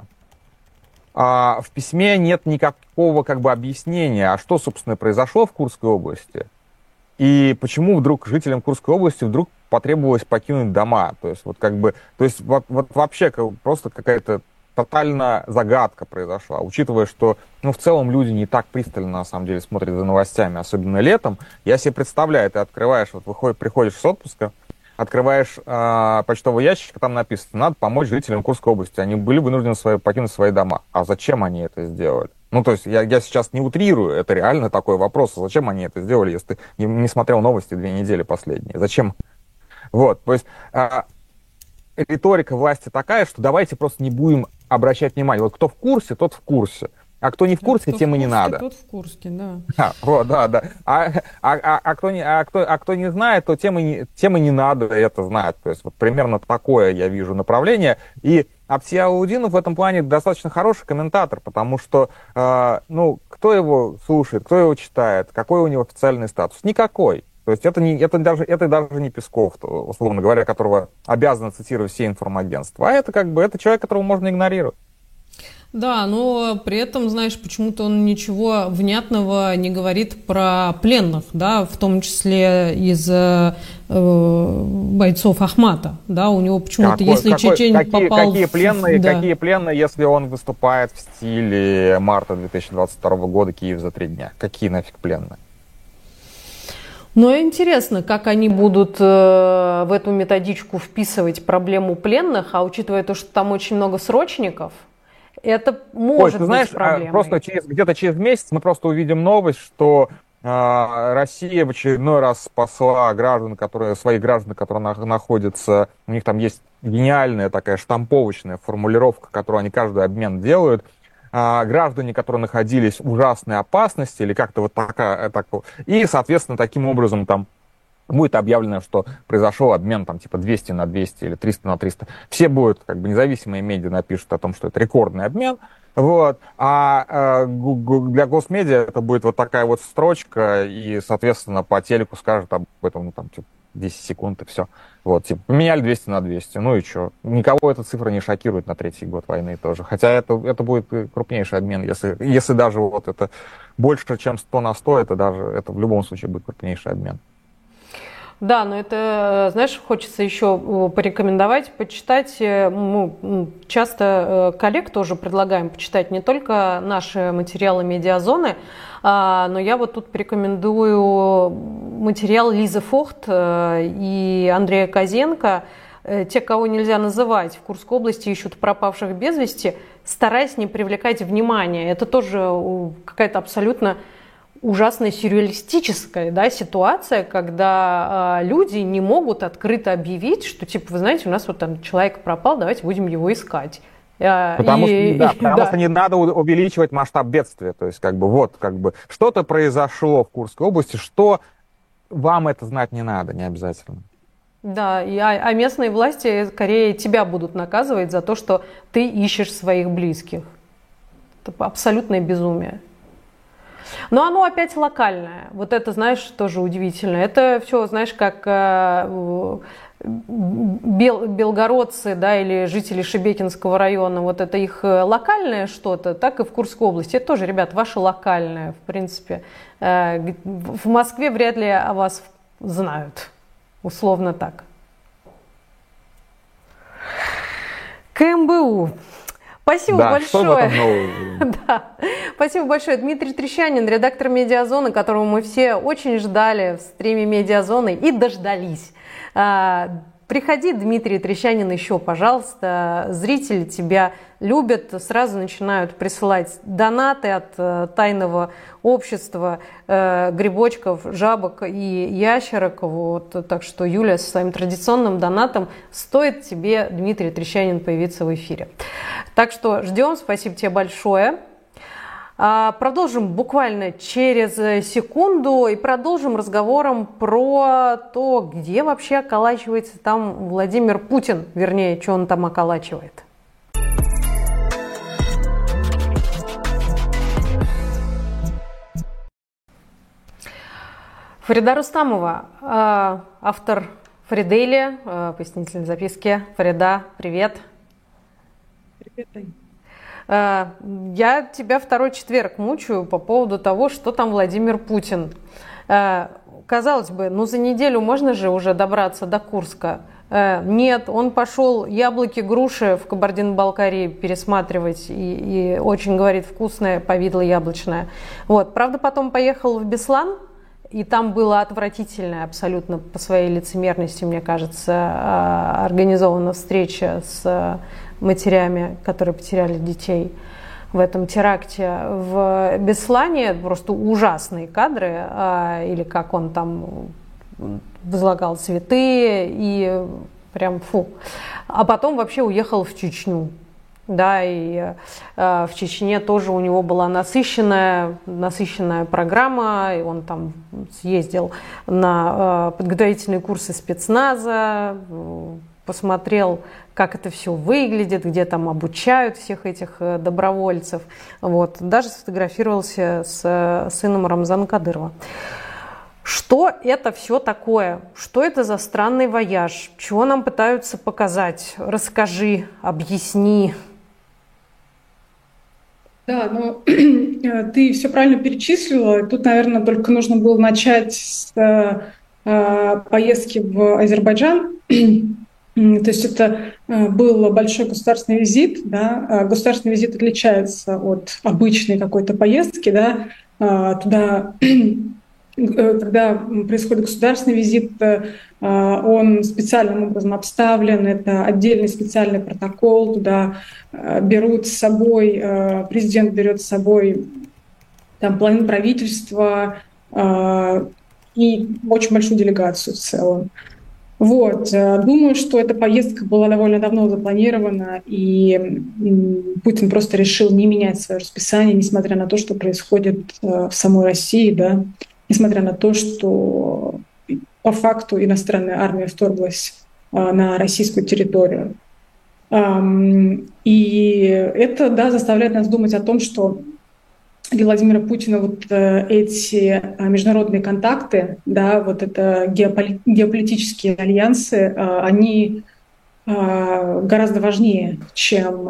А в письме нет никакого как бы объяснения, а что, собственно, произошло в Курской области, и почему вдруг жителям Курской области вдруг потребовалось покинуть дома. То есть вот как бы, то есть вот, вот вообще как, просто какая-то тотальная загадка произошла, учитывая, что, ну, в целом люди не так пристально, на самом деле, смотрят за новостями, особенно летом. Я себе представляю, ты открываешь, вот выходишь, приходишь с отпуска, открываешь э, почтовый ящик, там написано, надо помочь жителям Курской области. Они были вынуждены свои, покинуть свои дома. А зачем они это сделали? Ну, то есть я, я сейчас не утрирую, это реально такой вопрос. Зачем они это сделали, если ты не, не смотрел новости две недели последние? Зачем? Вот, то есть э, риторика власти такая, что давайте просто не будем обращать внимание. Вот кто в курсе, тот в курсе. А кто не в курсе, кто тем в и не курсе, надо. Тот в курсе, да. А, вот, да, да. А, а, а, а, кто не, а, кто, а кто не знает, то тем и не, тем и не надо это знать. То есть вот примерно такое я вижу направление. И Аптия Аудинов в этом плане достаточно хороший комментатор, потому что, э, ну, кто его слушает, кто его читает, какой у него официальный статус? Никакой. То есть это, не, это, даже, это даже не Песков, условно говоря, которого обязаны цитировать все информагентства. А это как бы это человек, которого можно игнорировать. Да, но при этом, знаешь, почему-то он ничего внятного не говорит про пленных, да, в том числе из э, бойцов Ахмата, да, у него почему-то, какой, если какой, Чечень какие, попал... Какие пленные, в, да. какие пленные, если он выступает в стиле марта две тысячи двадцать второго года «Киев за три дня»? Какие нафиг пленные? Ну, интересно, как они будут э, в эту методичку вписывать проблему пленных, а учитывая то, что там очень много срочников, это может Ой, ты быть знаешь, проблемой. Просто через, где-то через месяц мы просто увидим новость, что э, Россия в очередной раз спасла граждан, которые, своих граждан, которые на, находятся, у них там есть гениальная такая штамповочная формулировка, которую они каждый обмен делают. Э, граждане, которые находились в ужасной опасности, или как-то вот такая, так, и, соответственно, таким образом там будет объявлено, что произошел обмен там типа двести на двести или триста на триста. Все будут, как бы, независимые медиа напишут о том, что это рекордный обмен. Вот. А э, для госмедиа это будет вот такая вот строчка, и, соответственно, по телеку скажут об этом, ну, там, типа, десять секунд, и все. Вот, типа, поменяли двести на двести. Ну и что? Никого эта цифра не шокирует на третий год войны тоже. Хотя это, это будет крупнейший обмен, если, если даже вот это больше, чем сто на сто, это даже, это в любом случае будет крупнейший обмен. Да, но это, знаешь, хочется еще порекомендовать, почитать. Мы часто коллег тоже предлагаем почитать не только наши материалы «Медиазоны», но я вот тут порекомендую материал Лизы Фохт и Андрея Козенко. Те, кого нельзя называть, в Курской области ищут пропавших без вести, стараясь не привлекать внимания. Это тоже какая-то абсолютно ужасная сюрреалистическая, да, ситуация, когда э, люди не могут открыто объявить, что, типа, вы знаете, у нас вот там человек пропал, давайте будем его искать. Потому, и, что, да, и, потому да. что не надо увеличивать масштаб бедствия. То есть, как бы, вот, как бы, что-то произошло в Курской области, что вам это знать не надо, не обязательно. Да, и, а, а местные власти скорее тебя будут наказывать за то, что ты ищешь своих близких. Это абсолютное безумие. Но оно опять локальное. Вот это, знаешь, тоже удивительно. Это все, знаешь, как э, бел, белгородцы, да, или жители Шебекинского района. Вот это их локальное что-то, так и в Курской области. Это тоже, ребят, ваше локальное, в принципе. Э, в Москве вряд ли о вас знают. Условно так. КМБУ. Спасибо да, большое. Что в этом нового? Да. Спасибо большое. Дмитрий Трещанин, редактор «Медиазоны», которого мы все очень ждали в стриме «Медиазоны» и дождались. Приходи, Дмитрий Трещанин, еще, пожалуйста. Зрители тебя любят, сразу начинают присылать донаты от тайного общества э, грибочков, жабок и ящерок. Вот, так что, Юля, со своим традиционным донатом стоит тебе, Дмитрий Трещанин, появиться в эфире. Так что ждем, спасибо тебе большое. Продолжим буквально через секунду и продолжим разговором про то, где вообще околачивается там Владимир Путин, вернее, что он там околачивает. Фарида Рустамова, автор Фридели, пояснительной записки. Фарида, привет. Привет, Ань. Я тебя второй четверг мучаю по поводу того, что там Владимир Путин. Казалось бы, ну за неделю можно же уже добраться до Курска. Нет, он пошел яблоки, груши в Кабардино-Балкарии пересматривать и, и очень, говорит, вкусное повидло яблочное. Вот. Правда, потом поехал в Беслан, и там была отвратительная абсолютно по своей лицемерности, мне кажется, организована встреча с матерями, которые потеряли детей в этом теракте в Беслане. Просто ужасные кадры, или как он там возлагал цветы, и прям фу. А потом вообще уехал в Чечню. Да, и э, в Чечне тоже у него была насыщенная, насыщенная программа, и он там съездил на э, подготовительные курсы спецназа, э, посмотрел, как это все выглядит, где там обучают всех этих э, добровольцев. Вот. Даже сфотографировался с э, сыном Рамзана Кадырова. Что это все такое? Что это за странный вояж? Чего нам пытаются показать? Расскажи, объясни. Да, ну ты все правильно перечислила. Тут, наверное, только нужно было начать с э, поездки в Азербайджан. То есть это был большой государственный визит. Да? Государственный визит отличается от обычной какой-то поездки. Да? Туда когда происходит государственный визит, он специальным образом обставлен, это отдельный специальный протокол, туда берут с собой, президент берет с собой там половину правительства и очень большую делегацию в целом. Вот. Думаю, что эта поездка была довольно давно запланирована, и Путин просто решил не менять свое расписание, несмотря на то, что происходит в самой России, да, несмотря на то, что по факту иностранная армия вторглась на российскую территорию. И это, да, заставляет нас думать о том, что для Владимира Путина вот эти международные контакты, да, вот это геополи- геополитические альянсы, они гораздо важнее, чем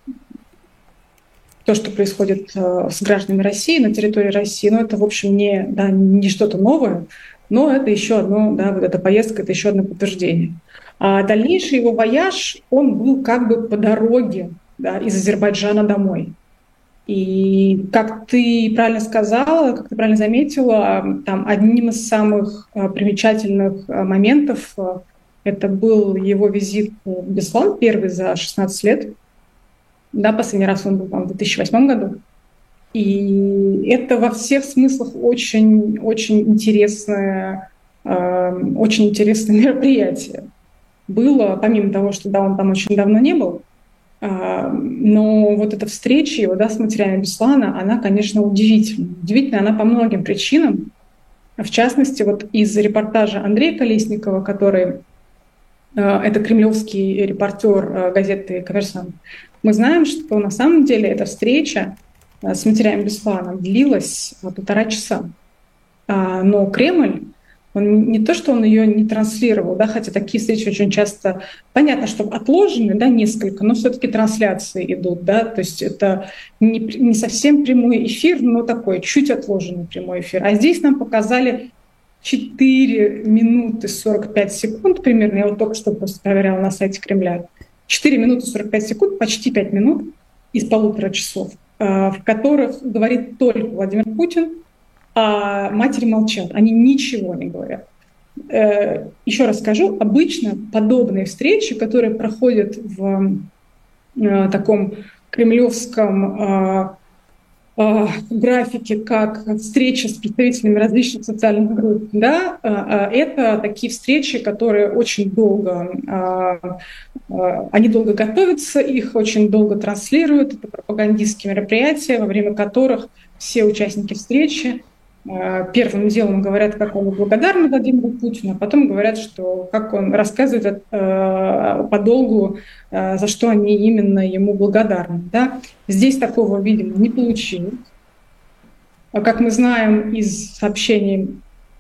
то, что происходит с гражданами России на территории России. Но это, в общем, не, да, не что-то новое, но это еще одно, да, вот эта поездка, это еще одно подтверждение. А дальнейший его вояж, он был как бы по дороге, да, из Азербайджана домой. И как ты правильно сказала, как ты правильно заметила, там одним из самых примечательных моментов это был его визит в Беслан, первый за шестнадцать лет. Да, последний раз он был, по-моему, в две тысячи восьмом году. И это во всех смыслах очень, очень интересное, очень интересное мероприятие. Было, помимо того, что да, он там очень давно не был, но вот эта встреча его, да, с матерями Беслана, она, конечно, удивительна. Удивительна она по многим причинам. В частности, вот из репортажа Андрея Колесникова, который это кремлевский репортер газеты «Коммерсант», мы знаем, что на самом деле эта встреча с матерями Беслана длилась полтора часа. Но Кремль, он не то, что он ее не транслировал, да, хотя такие встречи очень часто, понятно, что отложены, да, несколько, но все-таки трансляции идут, да, то есть это не, не совсем прямой эфир, но такой чуть отложенный прямой эфир. А здесь нам показали четыре минуты сорок пять секунд примерно, я вот только что просто проверяла на сайте Кремля, четыре минуты сорок пять секунд, почти пять минут из полутора часов, в которых говорит только Владимир Путин, а матери молчат, они ничего не говорят. Еще раз скажу, обычно подобные встречи, которые проходят в таком кремлевском графике, как встреча с представителями различных социальных групп, да, это такие встречи, которые очень долго, они долго готовятся, их очень долго транслируют, это пропагандистские мероприятия, во время которых все участники встречи первым делом говорят, как он благодарен Владимиру Путину, а потом говорят, что как он рассказывает э, подолгу, э, за что они именно ему благодарны. Да? Здесь такого, видимо, не получилось. Как мы знаем из сообщений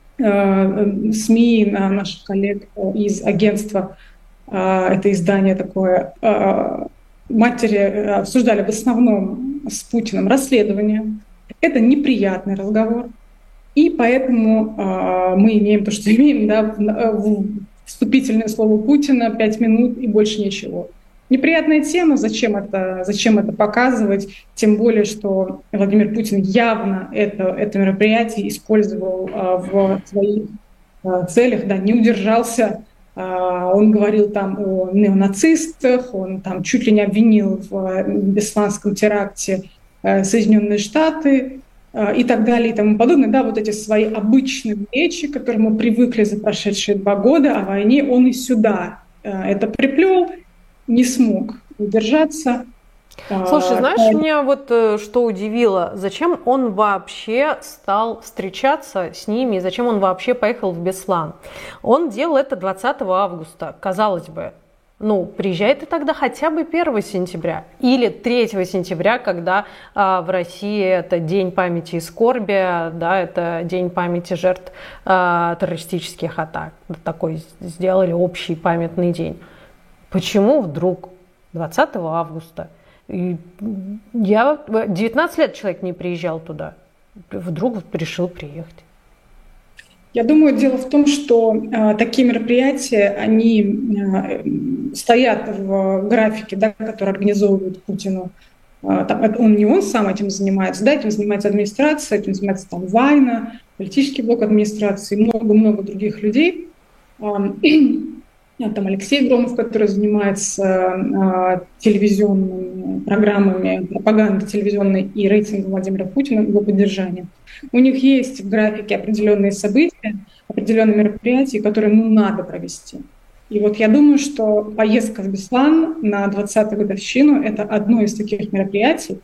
э, СМИ наших коллег из агентства, э, это издание такое, э, матери обсуждали в основном с Путиным расследование. Это неприятный разговор. И поэтому э, мы имеем то, что имеем, да, вступительное слово Путина, пять минут и больше ничего. Неприятная тема, зачем это, зачем это показывать, тем более, что Владимир Путин явно это, это мероприятие использовал э, в своих э, целях, да, не удержался. Э, он говорил там о неонацистах, он там чуть ли не обвинил в бесланском теракте э, Соединенные Штаты, и так далее и тому подобное. Да, вот эти свои обычные речи, к которым мы привыкли за прошедшие два года о войне, он и сюда это приплел, не смог удержаться. Слушай, знаешь, меня вот что удивило, зачем он вообще стал встречаться с ними, и зачем он вообще поехал в Беслан? Он делал это двадцатого августа, казалось бы. Ну, приезжай ты тогда хотя бы первого сентября или третьего сентября, когда а, в России это День памяти и скорби, да, это День памяти жертв а, террористических атак. Такой сделали общий памятный день. Почему вдруг двадцатого августа? И я девятнадцать лет человек не приезжал туда, вдруг решил приехать. Я думаю, дело в том, что э, такие мероприятия, они э, стоят в графике, да, который организовывает Путину. Э, там, он не он сам этим занимается, да, этим занимается администрация, этим занимается там Вайна, политический блок администрации, много-много других людей. Там Алексей Громов, который занимается телевизионными программами, пропагандой телевизионной и рейтингом Владимира Путина, его поддержанием. У них есть в графике определенные события, определенные мероприятия, которые ну, надо провести. И вот я думаю, что поездка в Беслан на двадцатую годовщину — это одно из таких мероприятий,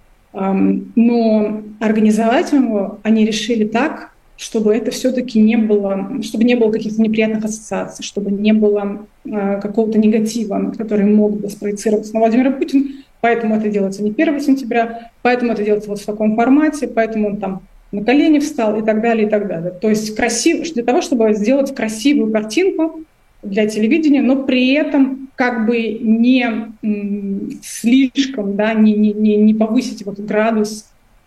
но организовать его они решили так, чтобы это все-таки не было, чтобы не было каких-то неприятных ассоциаций, чтобы не было э, какого-то негатива, который мог бы спроецироваться на Владимира Путина. Поэтому это делается не первого сентября, поэтому это делается вот в таком формате, поэтому он там на колени встал и так далее, и так далее. То есть красиво, для того, чтобы сделать красивую картинку для телевидения, но при этом как бы не м, слишком, да, не, не, не повысить вот градус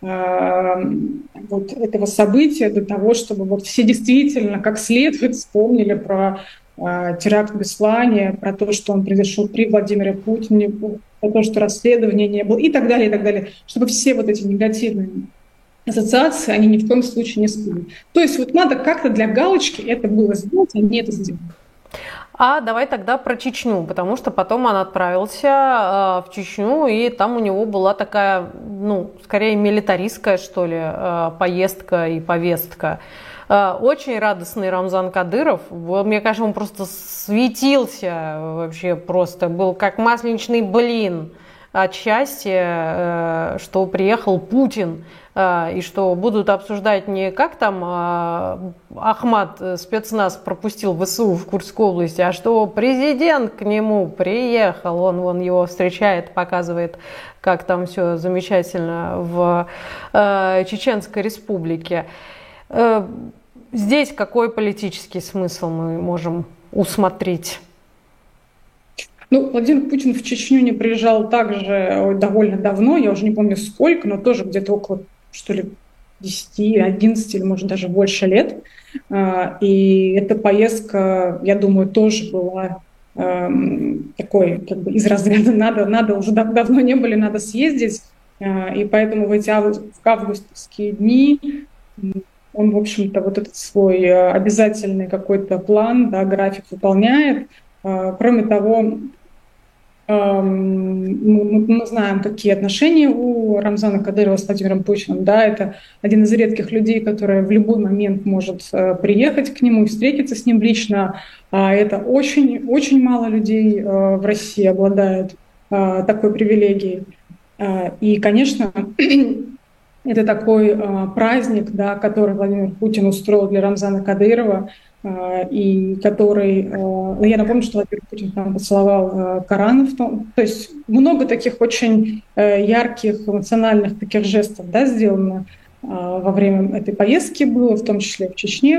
вот этого события для того, чтобы вот все действительно как следует вспомнили про э, теракт в Беслане, про то, что он произошел при Владимире Путине, про то, что расследования не было и так далее, и так далее, чтобы все вот эти негативные ассоциации, они ни в коем случае не всплыли. То есть вот надо как-то для галочки это было сделать, а не это сделать. А давай тогда про Чечню, потому что потом он отправился э, в Чечню, и там у него была такая, ну, скорее милитаристская, что ли, э, поездка и повестка. Э, очень радостный Рамзан Кадыров. Мне кажется, он просто светился вообще, просто был как масленичный блин от счастья, э, что приехал Путин. И что будут обсуждать не как там а, Ахмат спецназ пропустил ВСУ в Курской области, а что президент к нему приехал, он, он его встречает, показывает, как там все замечательно в э, Чеченской Республике. Э, здесь какой политический смысл мы можем усмотреть? Ну, Владимир Путин в Чечню не приезжал также довольно давно, я уже не помню сколько, но тоже где-то около, что ли, десять, одиннадцать или, может, даже больше лет. И эта поездка, я думаю, тоже была такой, как бы, из разряда «надо, надо, уже давно не были, надо съездить». И поэтому в эти август, в августовские дни он, в общем-то, вот этот свой обязательный какой-то план, да, график выполняет. Кроме того, мы знаем, какие отношения у Рамзана Кадырова с Владимиром Путиным. Да, это один из редких людей, который в любой момент может приехать к нему и встретиться с ним лично. Это очень, очень мало людей в России обладают такой привилегией. И, конечно, это такой праздник, да, который Владимир Путин устроил для Рамзана Кадырова, и который, я напомню, что Владимир Путин там поцеловал Коран, то есть много таких очень ярких, эмоциональных таких жестов, да, сделано во время этой поездки было, в том числе в Чечне.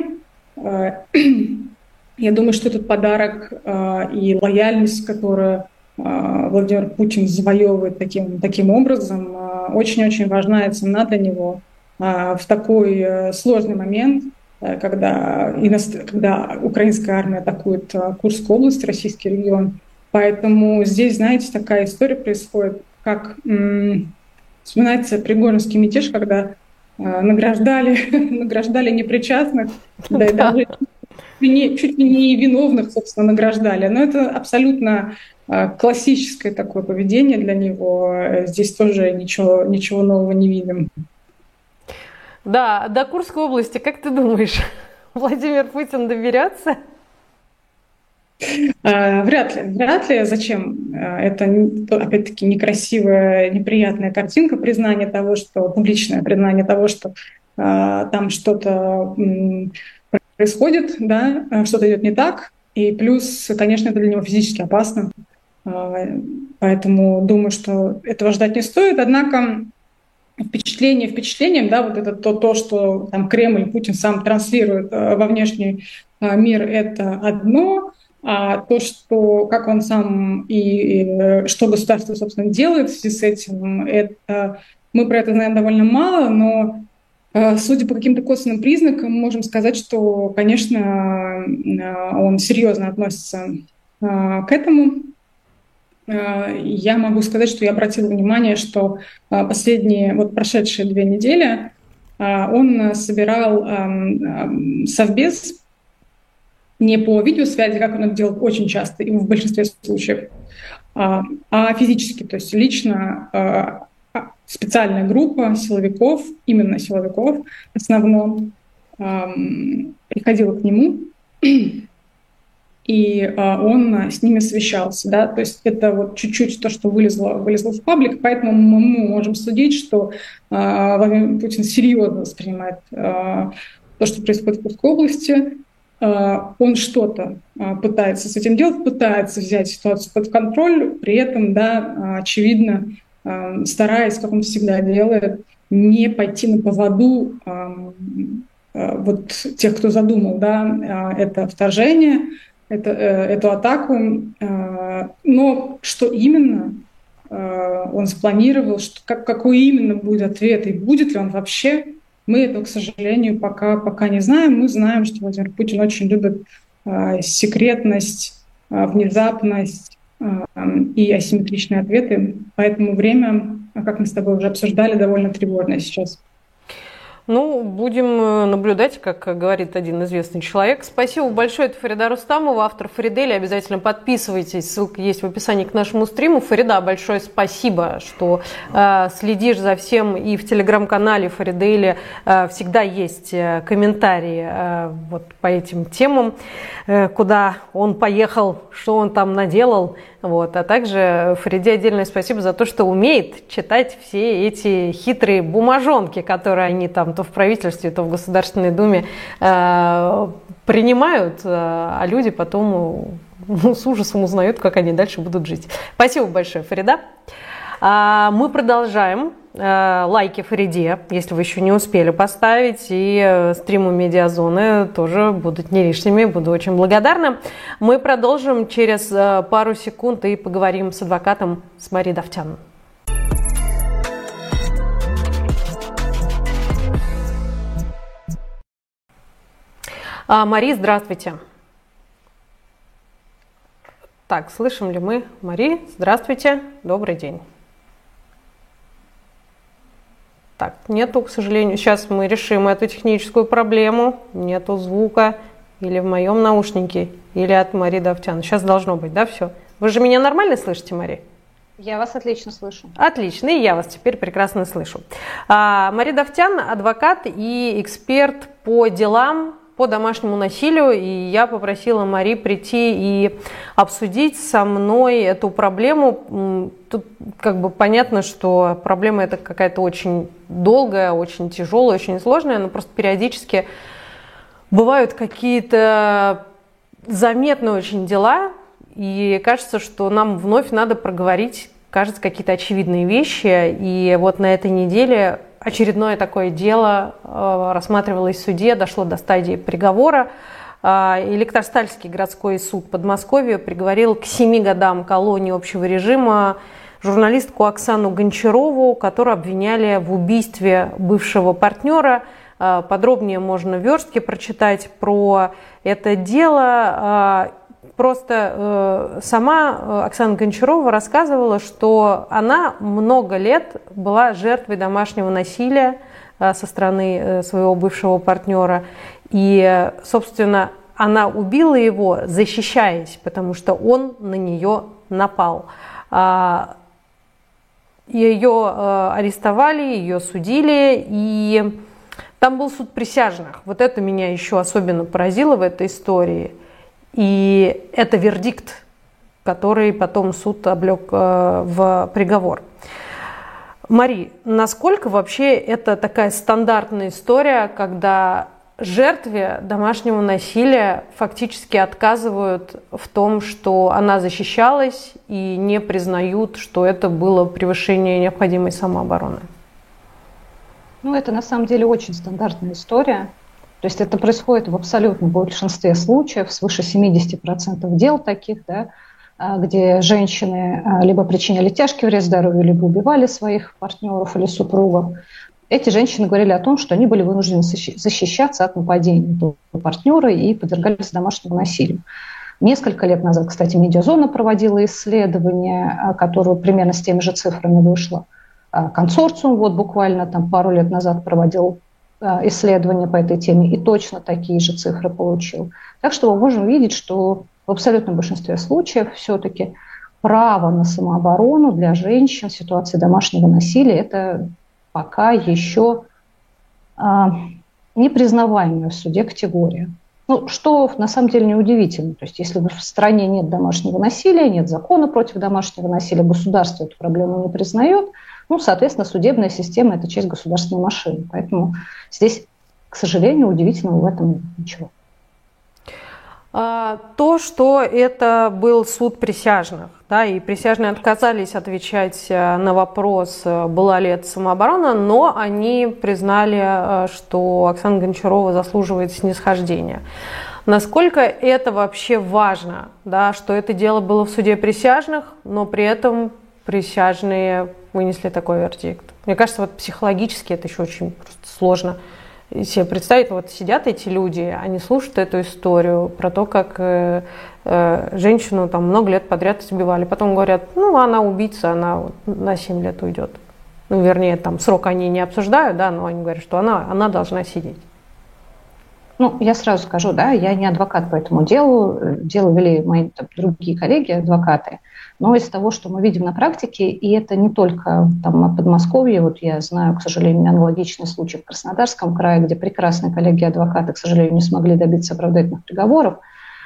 Я думаю, что этот подарок и лояльность, которую Владимир Путин завоевывает таким, таким образом, очень-очень важна и ценна для него в такой сложный момент, когда, когда украинская армия атакует Курскую область, российский регион. Поэтому здесь, знаете, такая история происходит, как м- вспоминается Пригожинский мятеж, когда э, награждали, награждали непричастных, да, и даже не, чуть ли не виновных, собственно, награждали. Но это абсолютно э, классическое такое поведение для него. Здесь тоже ничего, ничего нового не видим. Да, до Курской области, как ты думаешь, Владимир Путин доберется? Вряд ли, вряд ли. Зачем? Это, опять-таки, некрасивая, неприятная картинка, признание того, что, публичное признание того, что э, там что-то м, происходит, да, что-то идет не так. И плюс, конечно, это для него физически опасно. Э, поэтому думаю, что этого ждать не стоит. Однако впечатление впечатлением, да, вот это то, то что там Кремль, Путин сам транслирует э, во внешний э, мир, это одно, а то, что как он сам и, и что государство, собственно, делает в связи с этим, это мы про это знаем довольно мало, но э, судя по каким-то косвенным признакам, можем сказать, что, конечно, э, он серьезно относится э, к этому. Я могу сказать, что я обратила внимание, что последние, вот прошедшие две недели он собирал совбез не по видеосвязи, как он это делает очень часто и в большинстве случаев, а физически, то есть лично специальная группа силовиков, именно силовиков в основном, приходила к нему, и он с ними совещался. Да? То есть это вот чуть-чуть то, что вылезло, вылезло в паблик, поэтому мы можем судить, что Владимир Путин серьезно воспринимает то, что происходит в Курской области. Он что-то пытается с этим делать, пытается взять ситуацию под контроль, при этом, да, очевидно, стараясь, как он всегда делает, не пойти на поводу вот тех, кто задумал, да, это вторжение, это, эту атаку. Но что именно он спланировал, что, как, какой именно будет ответ и будет ли он вообще, мы этого, к сожалению, пока, пока не знаем. Мы знаем, что Владимир Путин очень любит э, секретность, э, внезапность э, и асимметричные ответы. Поэтому время, как мы с тобой уже обсуждали, довольно тревожное сейчас. Ну, будем наблюдать, как говорит один известный человек. Спасибо большое, это Фарида Рустамова, автор Фаридели. Обязательно подписывайтесь, ссылка есть в описании к нашему стриму. Фарида, большое спасибо, что э, следишь за всем. И в телеграм-канале Фаридели э, всегда есть комментарии э, вот по этим темам, э, куда он поехал, что он там наделал. Вот. А также Фариде отдельное спасибо за то, что умеет читать все эти хитрые бумажонки, которые они там то в правительстве, то в Государственной Думе э, принимают, э, а люди потом ну, с ужасом узнают, как они дальше будут жить. Спасибо большое, Фарида. А мы продолжаем. Лайки Фариде, если вы еще не успели поставить, и стриму Медиазоны тоже будут не лишними, буду очень благодарна. Мы продолжим через пару секунд и поговорим с адвокатом, с Марией Давтян. А, Мария, здравствуйте. Так, слышим ли мы? Мария, здравствуйте, добрый день. Так, нету, к сожалению. Сейчас мы решим эту техническую проблему. Нету звука или в моем наушнике, или от Марии Давтян. Сейчас должно быть, да, все? Вы же меня нормально слышите, Мария? Я вас отлично слышу. Отлично, и я вас теперь прекрасно слышу. А, Мария Давтян, адвокат и эксперт по делам по домашнему насилию, и я попросила Мари прийти и обсудить со мной эту проблему. Тут как бы понятно, что проблема эта какая-то очень долгая, очень тяжелая, очень сложная, но просто периодически бывают какие-то заметные очень дела, и кажется, что нам вновь надо проговорить, кажется, какие-то очевидные вещи, и вот на этой неделе очередное такое дело э, рассматривалось в суде, дошло до стадии приговора. Э, Электростальский городской суд Подмосковья приговорил к семи годам колонии общего режима журналистку Оксану Гончарову, которую обвиняли в убийстве бывшего партнера. Э, подробнее можно в верстке прочитать про это дело. Э, Просто э, сама Оксана Гончарова рассказывала, что она много лет была жертвой домашнего насилия э, со стороны э, своего бывшего партнера. И, собственно, она убила его, защищаясь, потому что он на нее напал. А, ее э, арестовали, ее судили, и там был суд присяжных. Вот это меня еще особенно поразило в этой истории. И это вердикт, который потом суд облег в приговор. Мари, насколько вообще это такая стандартная история, когда жертве домашнего насилия фактически отказывают в том, что она защищалась, и не признают, что это было превышение необходимой самообороны? Ну, это на самом деле очень стандартная история. То есть это происходит в абсолютном большинстве случаев, свыше семьдесят процентов дел таких, да, где женщины либо причиняли тяжкий вред здоровью, либо убивали своих партнеров или супругов. Эти женщины говорили о том, что они были вынуждены защищаться от нападений партнера и подвергались домашнему насилию. Несколько лет назад, кстати, Медиазона проводила исследование, которое примерно с теми же цифрами вышло. Консорциум вот буквально там пару лет назад проводил исследования по этой теме и точно такие же цифры получил. Так что мы можем видеть, что в абсолютном большинстве случаев все-таки право на самооборону для женщин в ситуации домашнего насилия – это пока еще а, непризнаваемая в суде категория. Ну, что на самом деле неудивительно. То есть если в стране нет домашнего насилия, нет закона против домашнего насилия, государство эту проблему не признает, ну, соответственно, судебная система – это часть государственной машины. Поэтому здесь, к сожалению, удивительного в этом ничего. То, что это был суд присяжных, да, и присяжные отказались отвечать на вопрос, была ли это самооборона, но они признали, что Оксана Гончарова заслуживает снисхождения. Насколько это вообще важно, да, что это дело было в суде присяжных, но при этом присяжные вынесли такой вердикт. Мне кажется, вот психологически это еще очень просто сложно себе представить. Вот сидят эти люди, они слушают эту историю про то, как э, э, женщину там много лет подряд избивали. Потом говорят, ну, она убийца, она вот на семь лет уйдет. Ну, вернее, там срок они не обсуждают, да, но они говорят, что она, она должна сидеть. Ну, я сразу скажу, да, я не адвокат по этому делу, дело вели мои там, другие коллеги, адвокаты, но из того, что мы видим на практике, и это не только там в Подмосковье, вот я знаю, к сожалению, аналогичный случай в Краснодарском крае, где прекрасные коллеги-адвокаты, к сожалению, не смогли добиться оправдательных приговоров,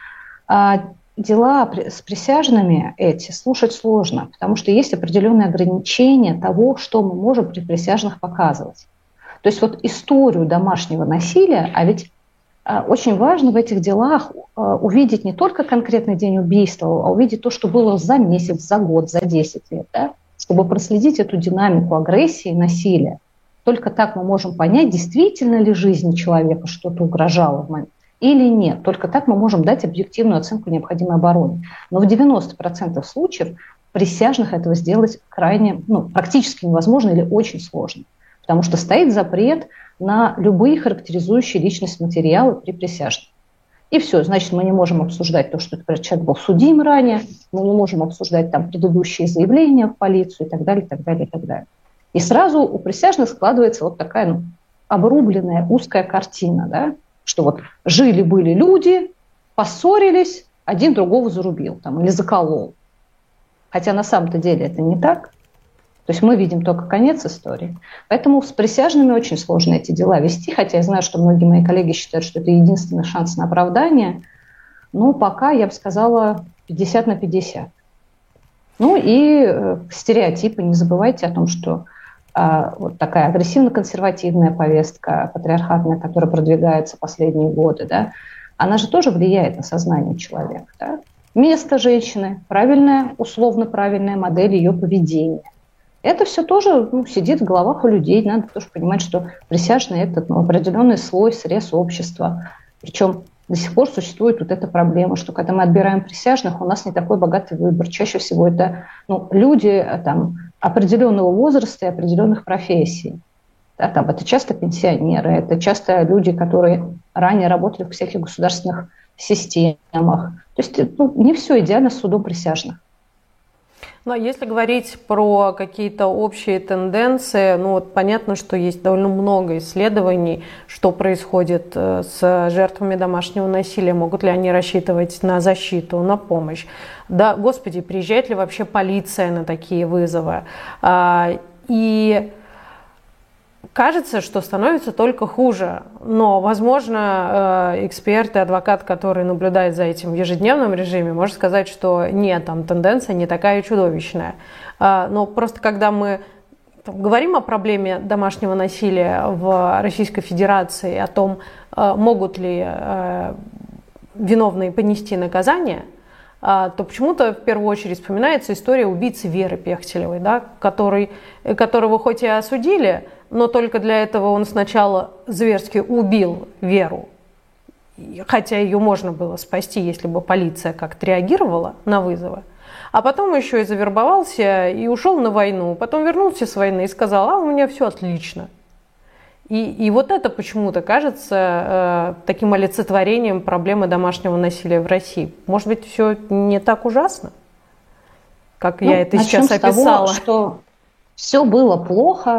а дела с присяжными эти слушать сложно, потому что есть определенные ограничения того, что мы можем при присяжных показывать. То есть вот историю домашнего насилия, а ведь очень важно в этих делах увидеть не только конкретный день убийства, а увидеть то, что было за месяц, за год, за десять лет, да? Чтобы проследить эту динамику агрессии и насилия. Только так мы можем понять, действительно ли жизни человека что-то угрожало в момент или нет. Только так мы можем дать объективную оценку необходимой обороне. Но в девяноста процентах случаев присяжных этого сделать крайне, ну, практически невозможно или очень сложно. Потому что стоит запрет на любые характеризующие личность материалы при присяжных. И все, значит, мы не можем обсуждать то, что например, человек был судим ранее, мы не можем обсуждать там предыдущие заявления в полицию и так далее, и так далее, и так далее. И сразу у присяжных складывается вот такая ну, обрубленная узкая картина, да, что вот жили-были люди, поссорились, один другого зарубил там, или заколол. Хотя на самом-то деле это не так. То есть мы видим только конец истории. Поэтому с присяжными очень сложно эти дела вести, хотя я знаю, что многие мои коллеги считают, что это единственный шанс на оправдание. Но пока, я бы сказала, пятьдесят на пятьдесят. Ну и э, стереотипы. Не забывайте о том, что э, вот такая агрессивно-консервативная повестка, патриархатная, которая продвигается последние годы, да, она же тоже влияет на сознание человека. Да? Место женщины, правильная, условно правильная модель ее поведения. Это все тоже ну, сидит в головах у людей. Надо тоже понимать, что присяжные – это ну, определенный слой, срез общества. Причем до сих пор существует вот эта проблема, что когда мы отбираем присяжных, у нас не такой богатый выбор. Чаще всего это ну, люди там, определенного возраста и определенных профессий. Да, там, это часто пенсионеры, это часто люди, которые ранее работали в всяких государственных системах. То есть ну, не все идеально с судом присяжных. Ну, а если говорить про какие-то общие тенденции, ну вот понятно, что есть довольно много исследований, что происходит с жертвами домашнего насилия, могут ли они рассчитывать на защиту, на помощь. Да, господи, приезжает ли вообще полиция на такие вызовы? И кажется, что становится только хуже, но, возможно, эксперт и адвокат, который наблюдает за этим в ежедневном режиме, может сказать, что нет, там тенденция не такая чудовищная. Но просто когда мы говорим о проблеме домашнего насилия в Российской Федерации, о том, могут ли виновные понести наказание, то почему-то в первую очередь вспоминается история убийцы Веры Пехтелевой, да, который, которого хоть и осудили, но только для этого он сначала зверски убил Веру, хотя ее можно было спасти, если бы полиция как-то реагировала на вызовы, а потом еще и завербовался и ушел на войну, потом вернулся с войны и сказал, а у меня все отлично. И, и вот это почему-то кажется э, таким олицетворением проблемы домашнего насилия в России. Может быть, все не так ужасно, как ну, я это сейчас описала? С того, что все было плохо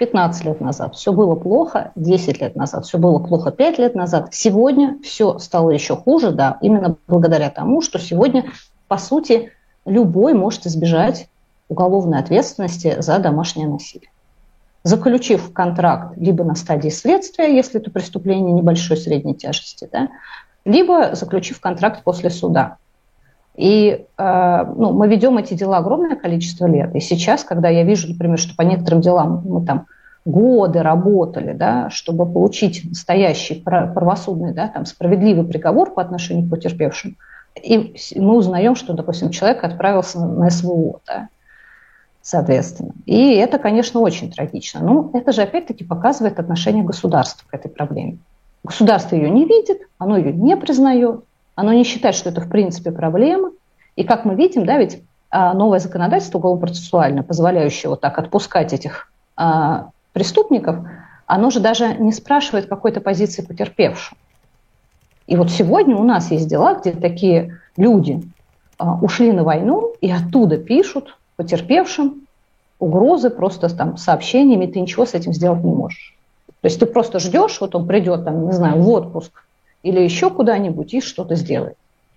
пятнадцать лет назад все было плохо, десять лет назад все было плохо, пять лет назад. Сегодня все стало еще хуже, да, именно благодаря тому, что сегодня, по сути, любой может избежать уголовной ответственности за домашнее насилие. Заключив контракт либо на стадии следствия, если это преступление небольшой средней тяжести, да, либо заключив контракт после суда. И э, ну, мы ведем эти дела огромное количество лет. И сейчас, когда я вижу, например, что по некоторым делам мы там годы работали, да, чтобы получить настоящий правосудный, да, там, справедливый приговор по отношению к потерпевшим, и мы узнаем, что, допустим, человек отправился на СВО, да, соответственно. И это, конечно, очень трагично. Но это же, опять-таки, показывает отношение государства к этой проблеме. Государство ее не видит, оно ее не признает, оно не считает, что это в принципе проблема. И как мы видим, да, ведь а, новое законодательство уголовно-процессуальное, позволяющее вот так отпускать этих а, преступников, оно же даже не спрашивает какой-то позиции потерпевшего. И вот сегодня у нас есть дела, где такие люди а, ушли на войну и оттуда пишут потерпевшим угрозы просто там сообщениями, ты ничего с этим сделать не можешь. То есть ты просто ждешь, вот он придет, там, не знаю, в отпуск или еще куда-нибудь и что-то сделает.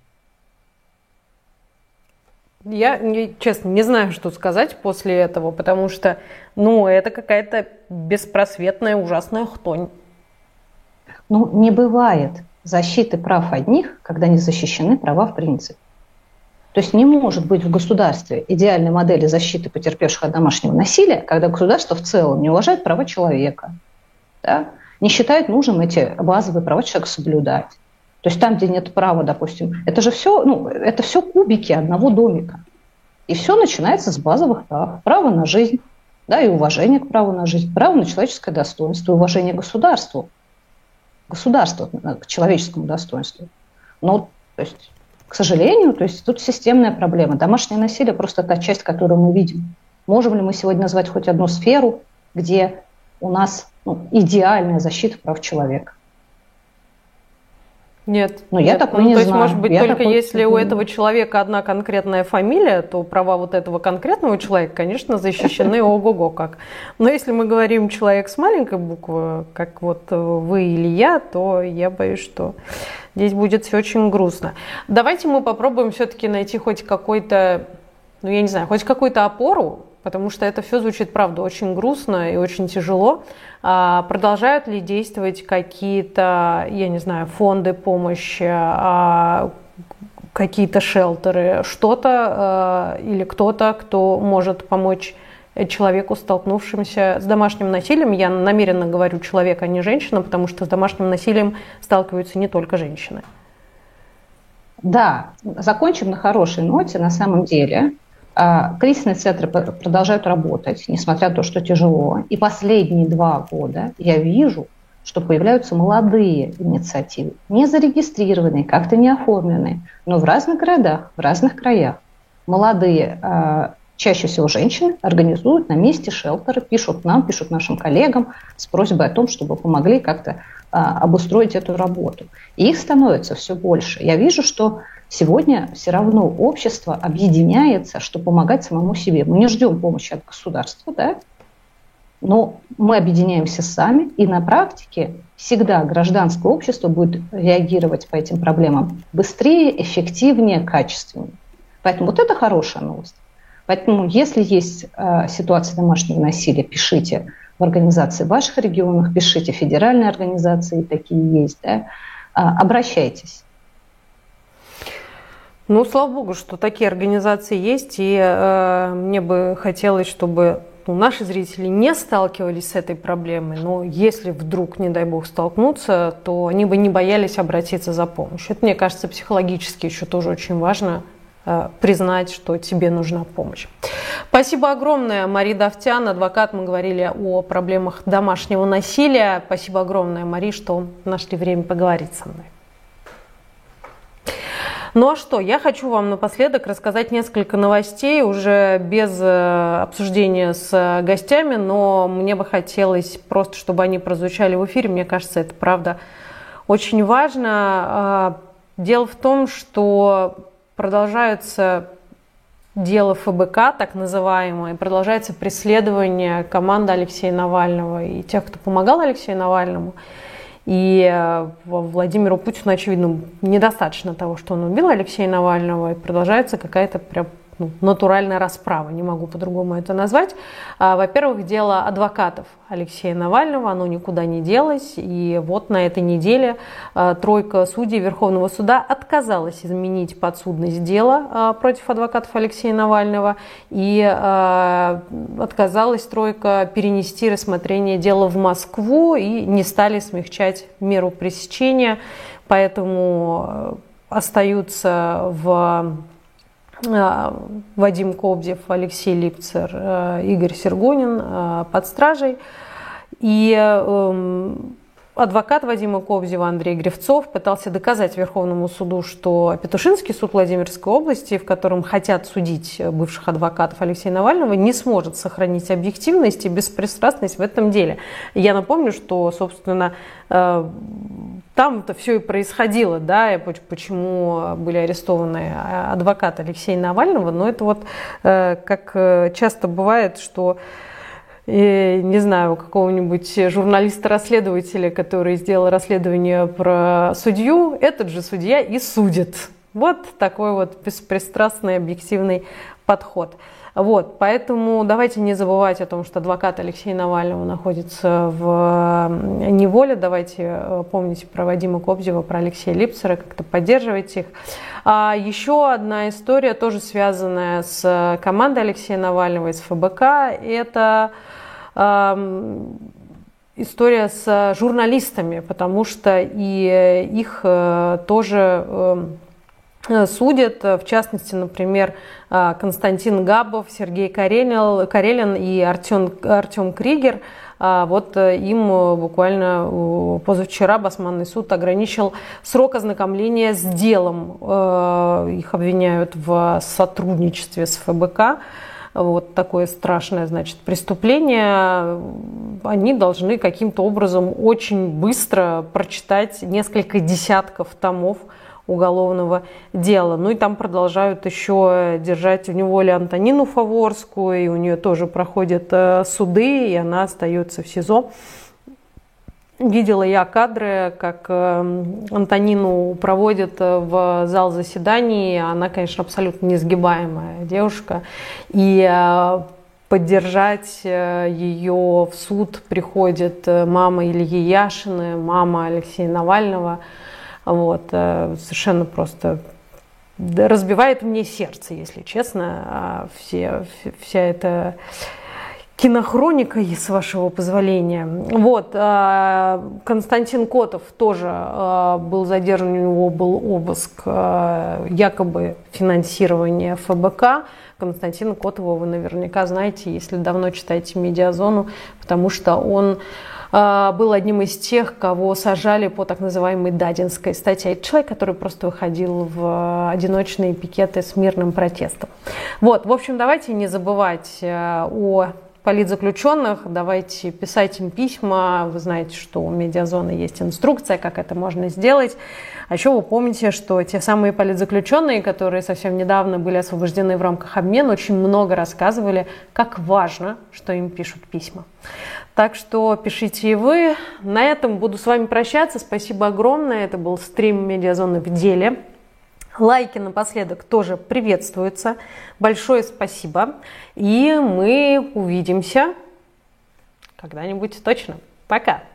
Я, честно, не знаю, что сказать после этого, потому что, ну, это какая-то беспросветная ужасная хтонь. Ну, не бывает защиты прав одних, когда не защищены права в принципе. То есть не может быть в государстве идеальной модели защиты потерпевших от домашнего насилия, когда государство в целом не уважает права человека, да, не считает нужным эти базовые права человека соблюдать. То есть там, где нет права, допустим, это же все, ну, это все кубики одного домика. И все начинается с базовых прав. Право на жизнь, да, и уважение к праву на жизнь, право на человеческое достоинство, и уважение к государству, государству, к человеческому достоинству. Но, то есть, к сожалению, то есть тут системная проблема. Домашнее насилие просто та часть, которую мы видим. Можем ли мы сегодня назвать хоть одну сферу, где у нас ну, идеальная защита прав человека? Нет. Но я нет. такой ну, не то есть, знаю. может быть, я только такой... если у этого человека одна конкретная фамилия, то права вот этого конкретного человека, конечно, защищены ого-го как. Но если мы говорим человек с маленькой буквы, как вот вы или я, то я боюсь, что здесь будет все очень грустно. Давайте мы попробуем все-таки найти хоть какой-то, ну я не знаю, хоть какую-то опору, потому что это все звучит, правда, очень грустно и очень тяжело. А продолжают ли действовать какие-то, я не знаю, фонды помощи, а, какие-то шелтеры, что-то а, или кто-то, кто может помочь человеку, столкнувшемуся с домашним насилием? Я намеренно говорю человек, а не женщина, потому что с домашним насилием сталкиваются не только женщины. Да, закончим на хорошей ноте, на самом деле. Кризисные центры продолжают работать, несмотря на то, что тяжело. И последние два года я вижу, что появляются молодые инициативы, не зарегистрированные, как-то не оформленные, но в разных городах, в разных краях. Молодые, чаще всего женщины, организуют на месте шелтеры, пишут нам, пишут нашим коллегам с просьбой о том, чтобы помогли как-то обустроить эту работу. И их становится все больше. Я вижу, что сегодня все равно общество объединяется, чтобы помогать самому себе. Мы не ждем помощи от государства, да? Но мы объединяемся сами, и на практике всегда гражданское общество будет реагировать по этим проблемам быстрее, эффективнее, качественнее. Поэтому вот это хорошая новость. Поэтому если есть э, ситуация домашнего насилия, пишите в организации в ваших регионах, пишите в федеральные организации, такие есть, да? э, обращайтесь. Ну, слава богу, что такие организации есть, и э, мне бы хотелось, чтобы ну, наши зрители не сталкивались с этой проблемой, но если вдруг, не дай бог, столкнутся, то они бы не боялись обратиться за помощью. Это, мне кажется, психологически еще тоже очень важно, э, признать, что тебе нужна помощь. Спасибо огромное, Мари Давтян, адвокат. Мы говорили о проблемах домашнего насилия. Спасибо огромное, Мари, что нашли время поговорить со мной. Ну а что, я хочу вам напоследок рассказать несколько новостей, уже без обсуждения с гостями, но мне бы хотелось просто, чтобы они прозвучали в эфире. Мне кажется, это правда очень важно. Дело в том, что продолжаются дело эф бэ ка, так называемое, продолжается преследование команды Алексея Навального и тех, кто помогал Алексею Навальному. И Владимиру Путину, очевидно, недостаточно того, что он убил Алексея Навального, и продолжается какая-то прям ну, натуральная расправа, не могу по-другому это назвать. Во-первых, дело адвокатов Алексея Навального, оно никуда не делось, и вот на этой неделе тройка судей Верховного суда отказалась изменить подсудность дела против адвокатов Алексея Навального, и отказалась тройка перенести рассмотрение дела в Москву и не стали смягчать меру пресечения, поэтому остаются в Вадим Кобзев, Алексей Липцер, Игорь Сергунин под стражей. И адвокат Вадима Кобзева Андрей Гривцов пытался доказать Верховному суду, что Петушинский суд Владимирской области, в котором хотят судить бывших адвокатов Алексея Навального, не сможет сохранить объективность и беспристрастность в этом деле. Я напомню, что, собственно, там-то все и происходило, да, и почему были арестованы адвокаты Алексея Навального, но это вот как часто бывает, что и, не знаю, у какого-нибудь журналиста-расследователя, который сделал расследование про судью, этот же судья и судит. Вот такой вот беспристрастный, объективный подход. Вот, поэтому давайте не забывать о том, что адвокат Алексея Навального находится в неволе. Давайте помнить про Вадима Кобзева, про Алексея Липцера, как-то поддерживать их. А еще одна история, тоже связанная с командой Алексея Навального из эф бэ ка, это э, история с журналистами, потому что и их э, тоже э, судят, в частности, например, Константин Габов, Сергей Карелин, Карелин и Артем, Артем Кригер. Вот им буквально позавчера Басманный суд ограничил срок ознакомления с делом. Их обвиняют в сотрудничестве с эф бэ ка. Вот такое страшное, значит, преступление. Они должны каким-то образом очень быстро прочитать несколько десятков томов уголовного дела. Ну и там продолжают еще держать в неволе Антонину Фаворскую, и у нее тоже проходят суды, и она остается в СИЗО. Видела я кадры, как Антонину проводят в зал заседаний. Она, конечно, абсолютно несгибаемая девушка. И поддержать ее в суд приходит мама Ильи Яшина, мама Алексея Навального. Вот, совершенно просто разбивает мне сердце, если честно, все, вся эта кинохроника, с вашего позволения. Вот, Константин Котов тоже был задержан, у него был обыск якобы финансирования эф бэ ка. Константина Котова вы наверняка знаете, если давно читаете «Медиазону», потому что он был одним из тех, кого сажали по так называемой Дадинской статье. Это человек, который просто выходил в одиночные пикеты с мирным протестом. Вот, в общем, давайте не забывать о политзаключенных, давайте писать им письма. Вы знаете, что у «Медиазоны» есть инструкция, как это можно сделать. А еще вы помните, что те самые политзаключенные, которые совсем недавно были освобождены в рамках обмена, очень много рассказывали, как важно, что им пишут письма. Так что пишите и вы. На этом буду с вами прощаться. Спасибо огромное. Это был стрим «Медиазоны в деле». Лайки напоследок тоже приветствуются. Большое спасибо. И мы увидимся когда-нибудь точно. Пока!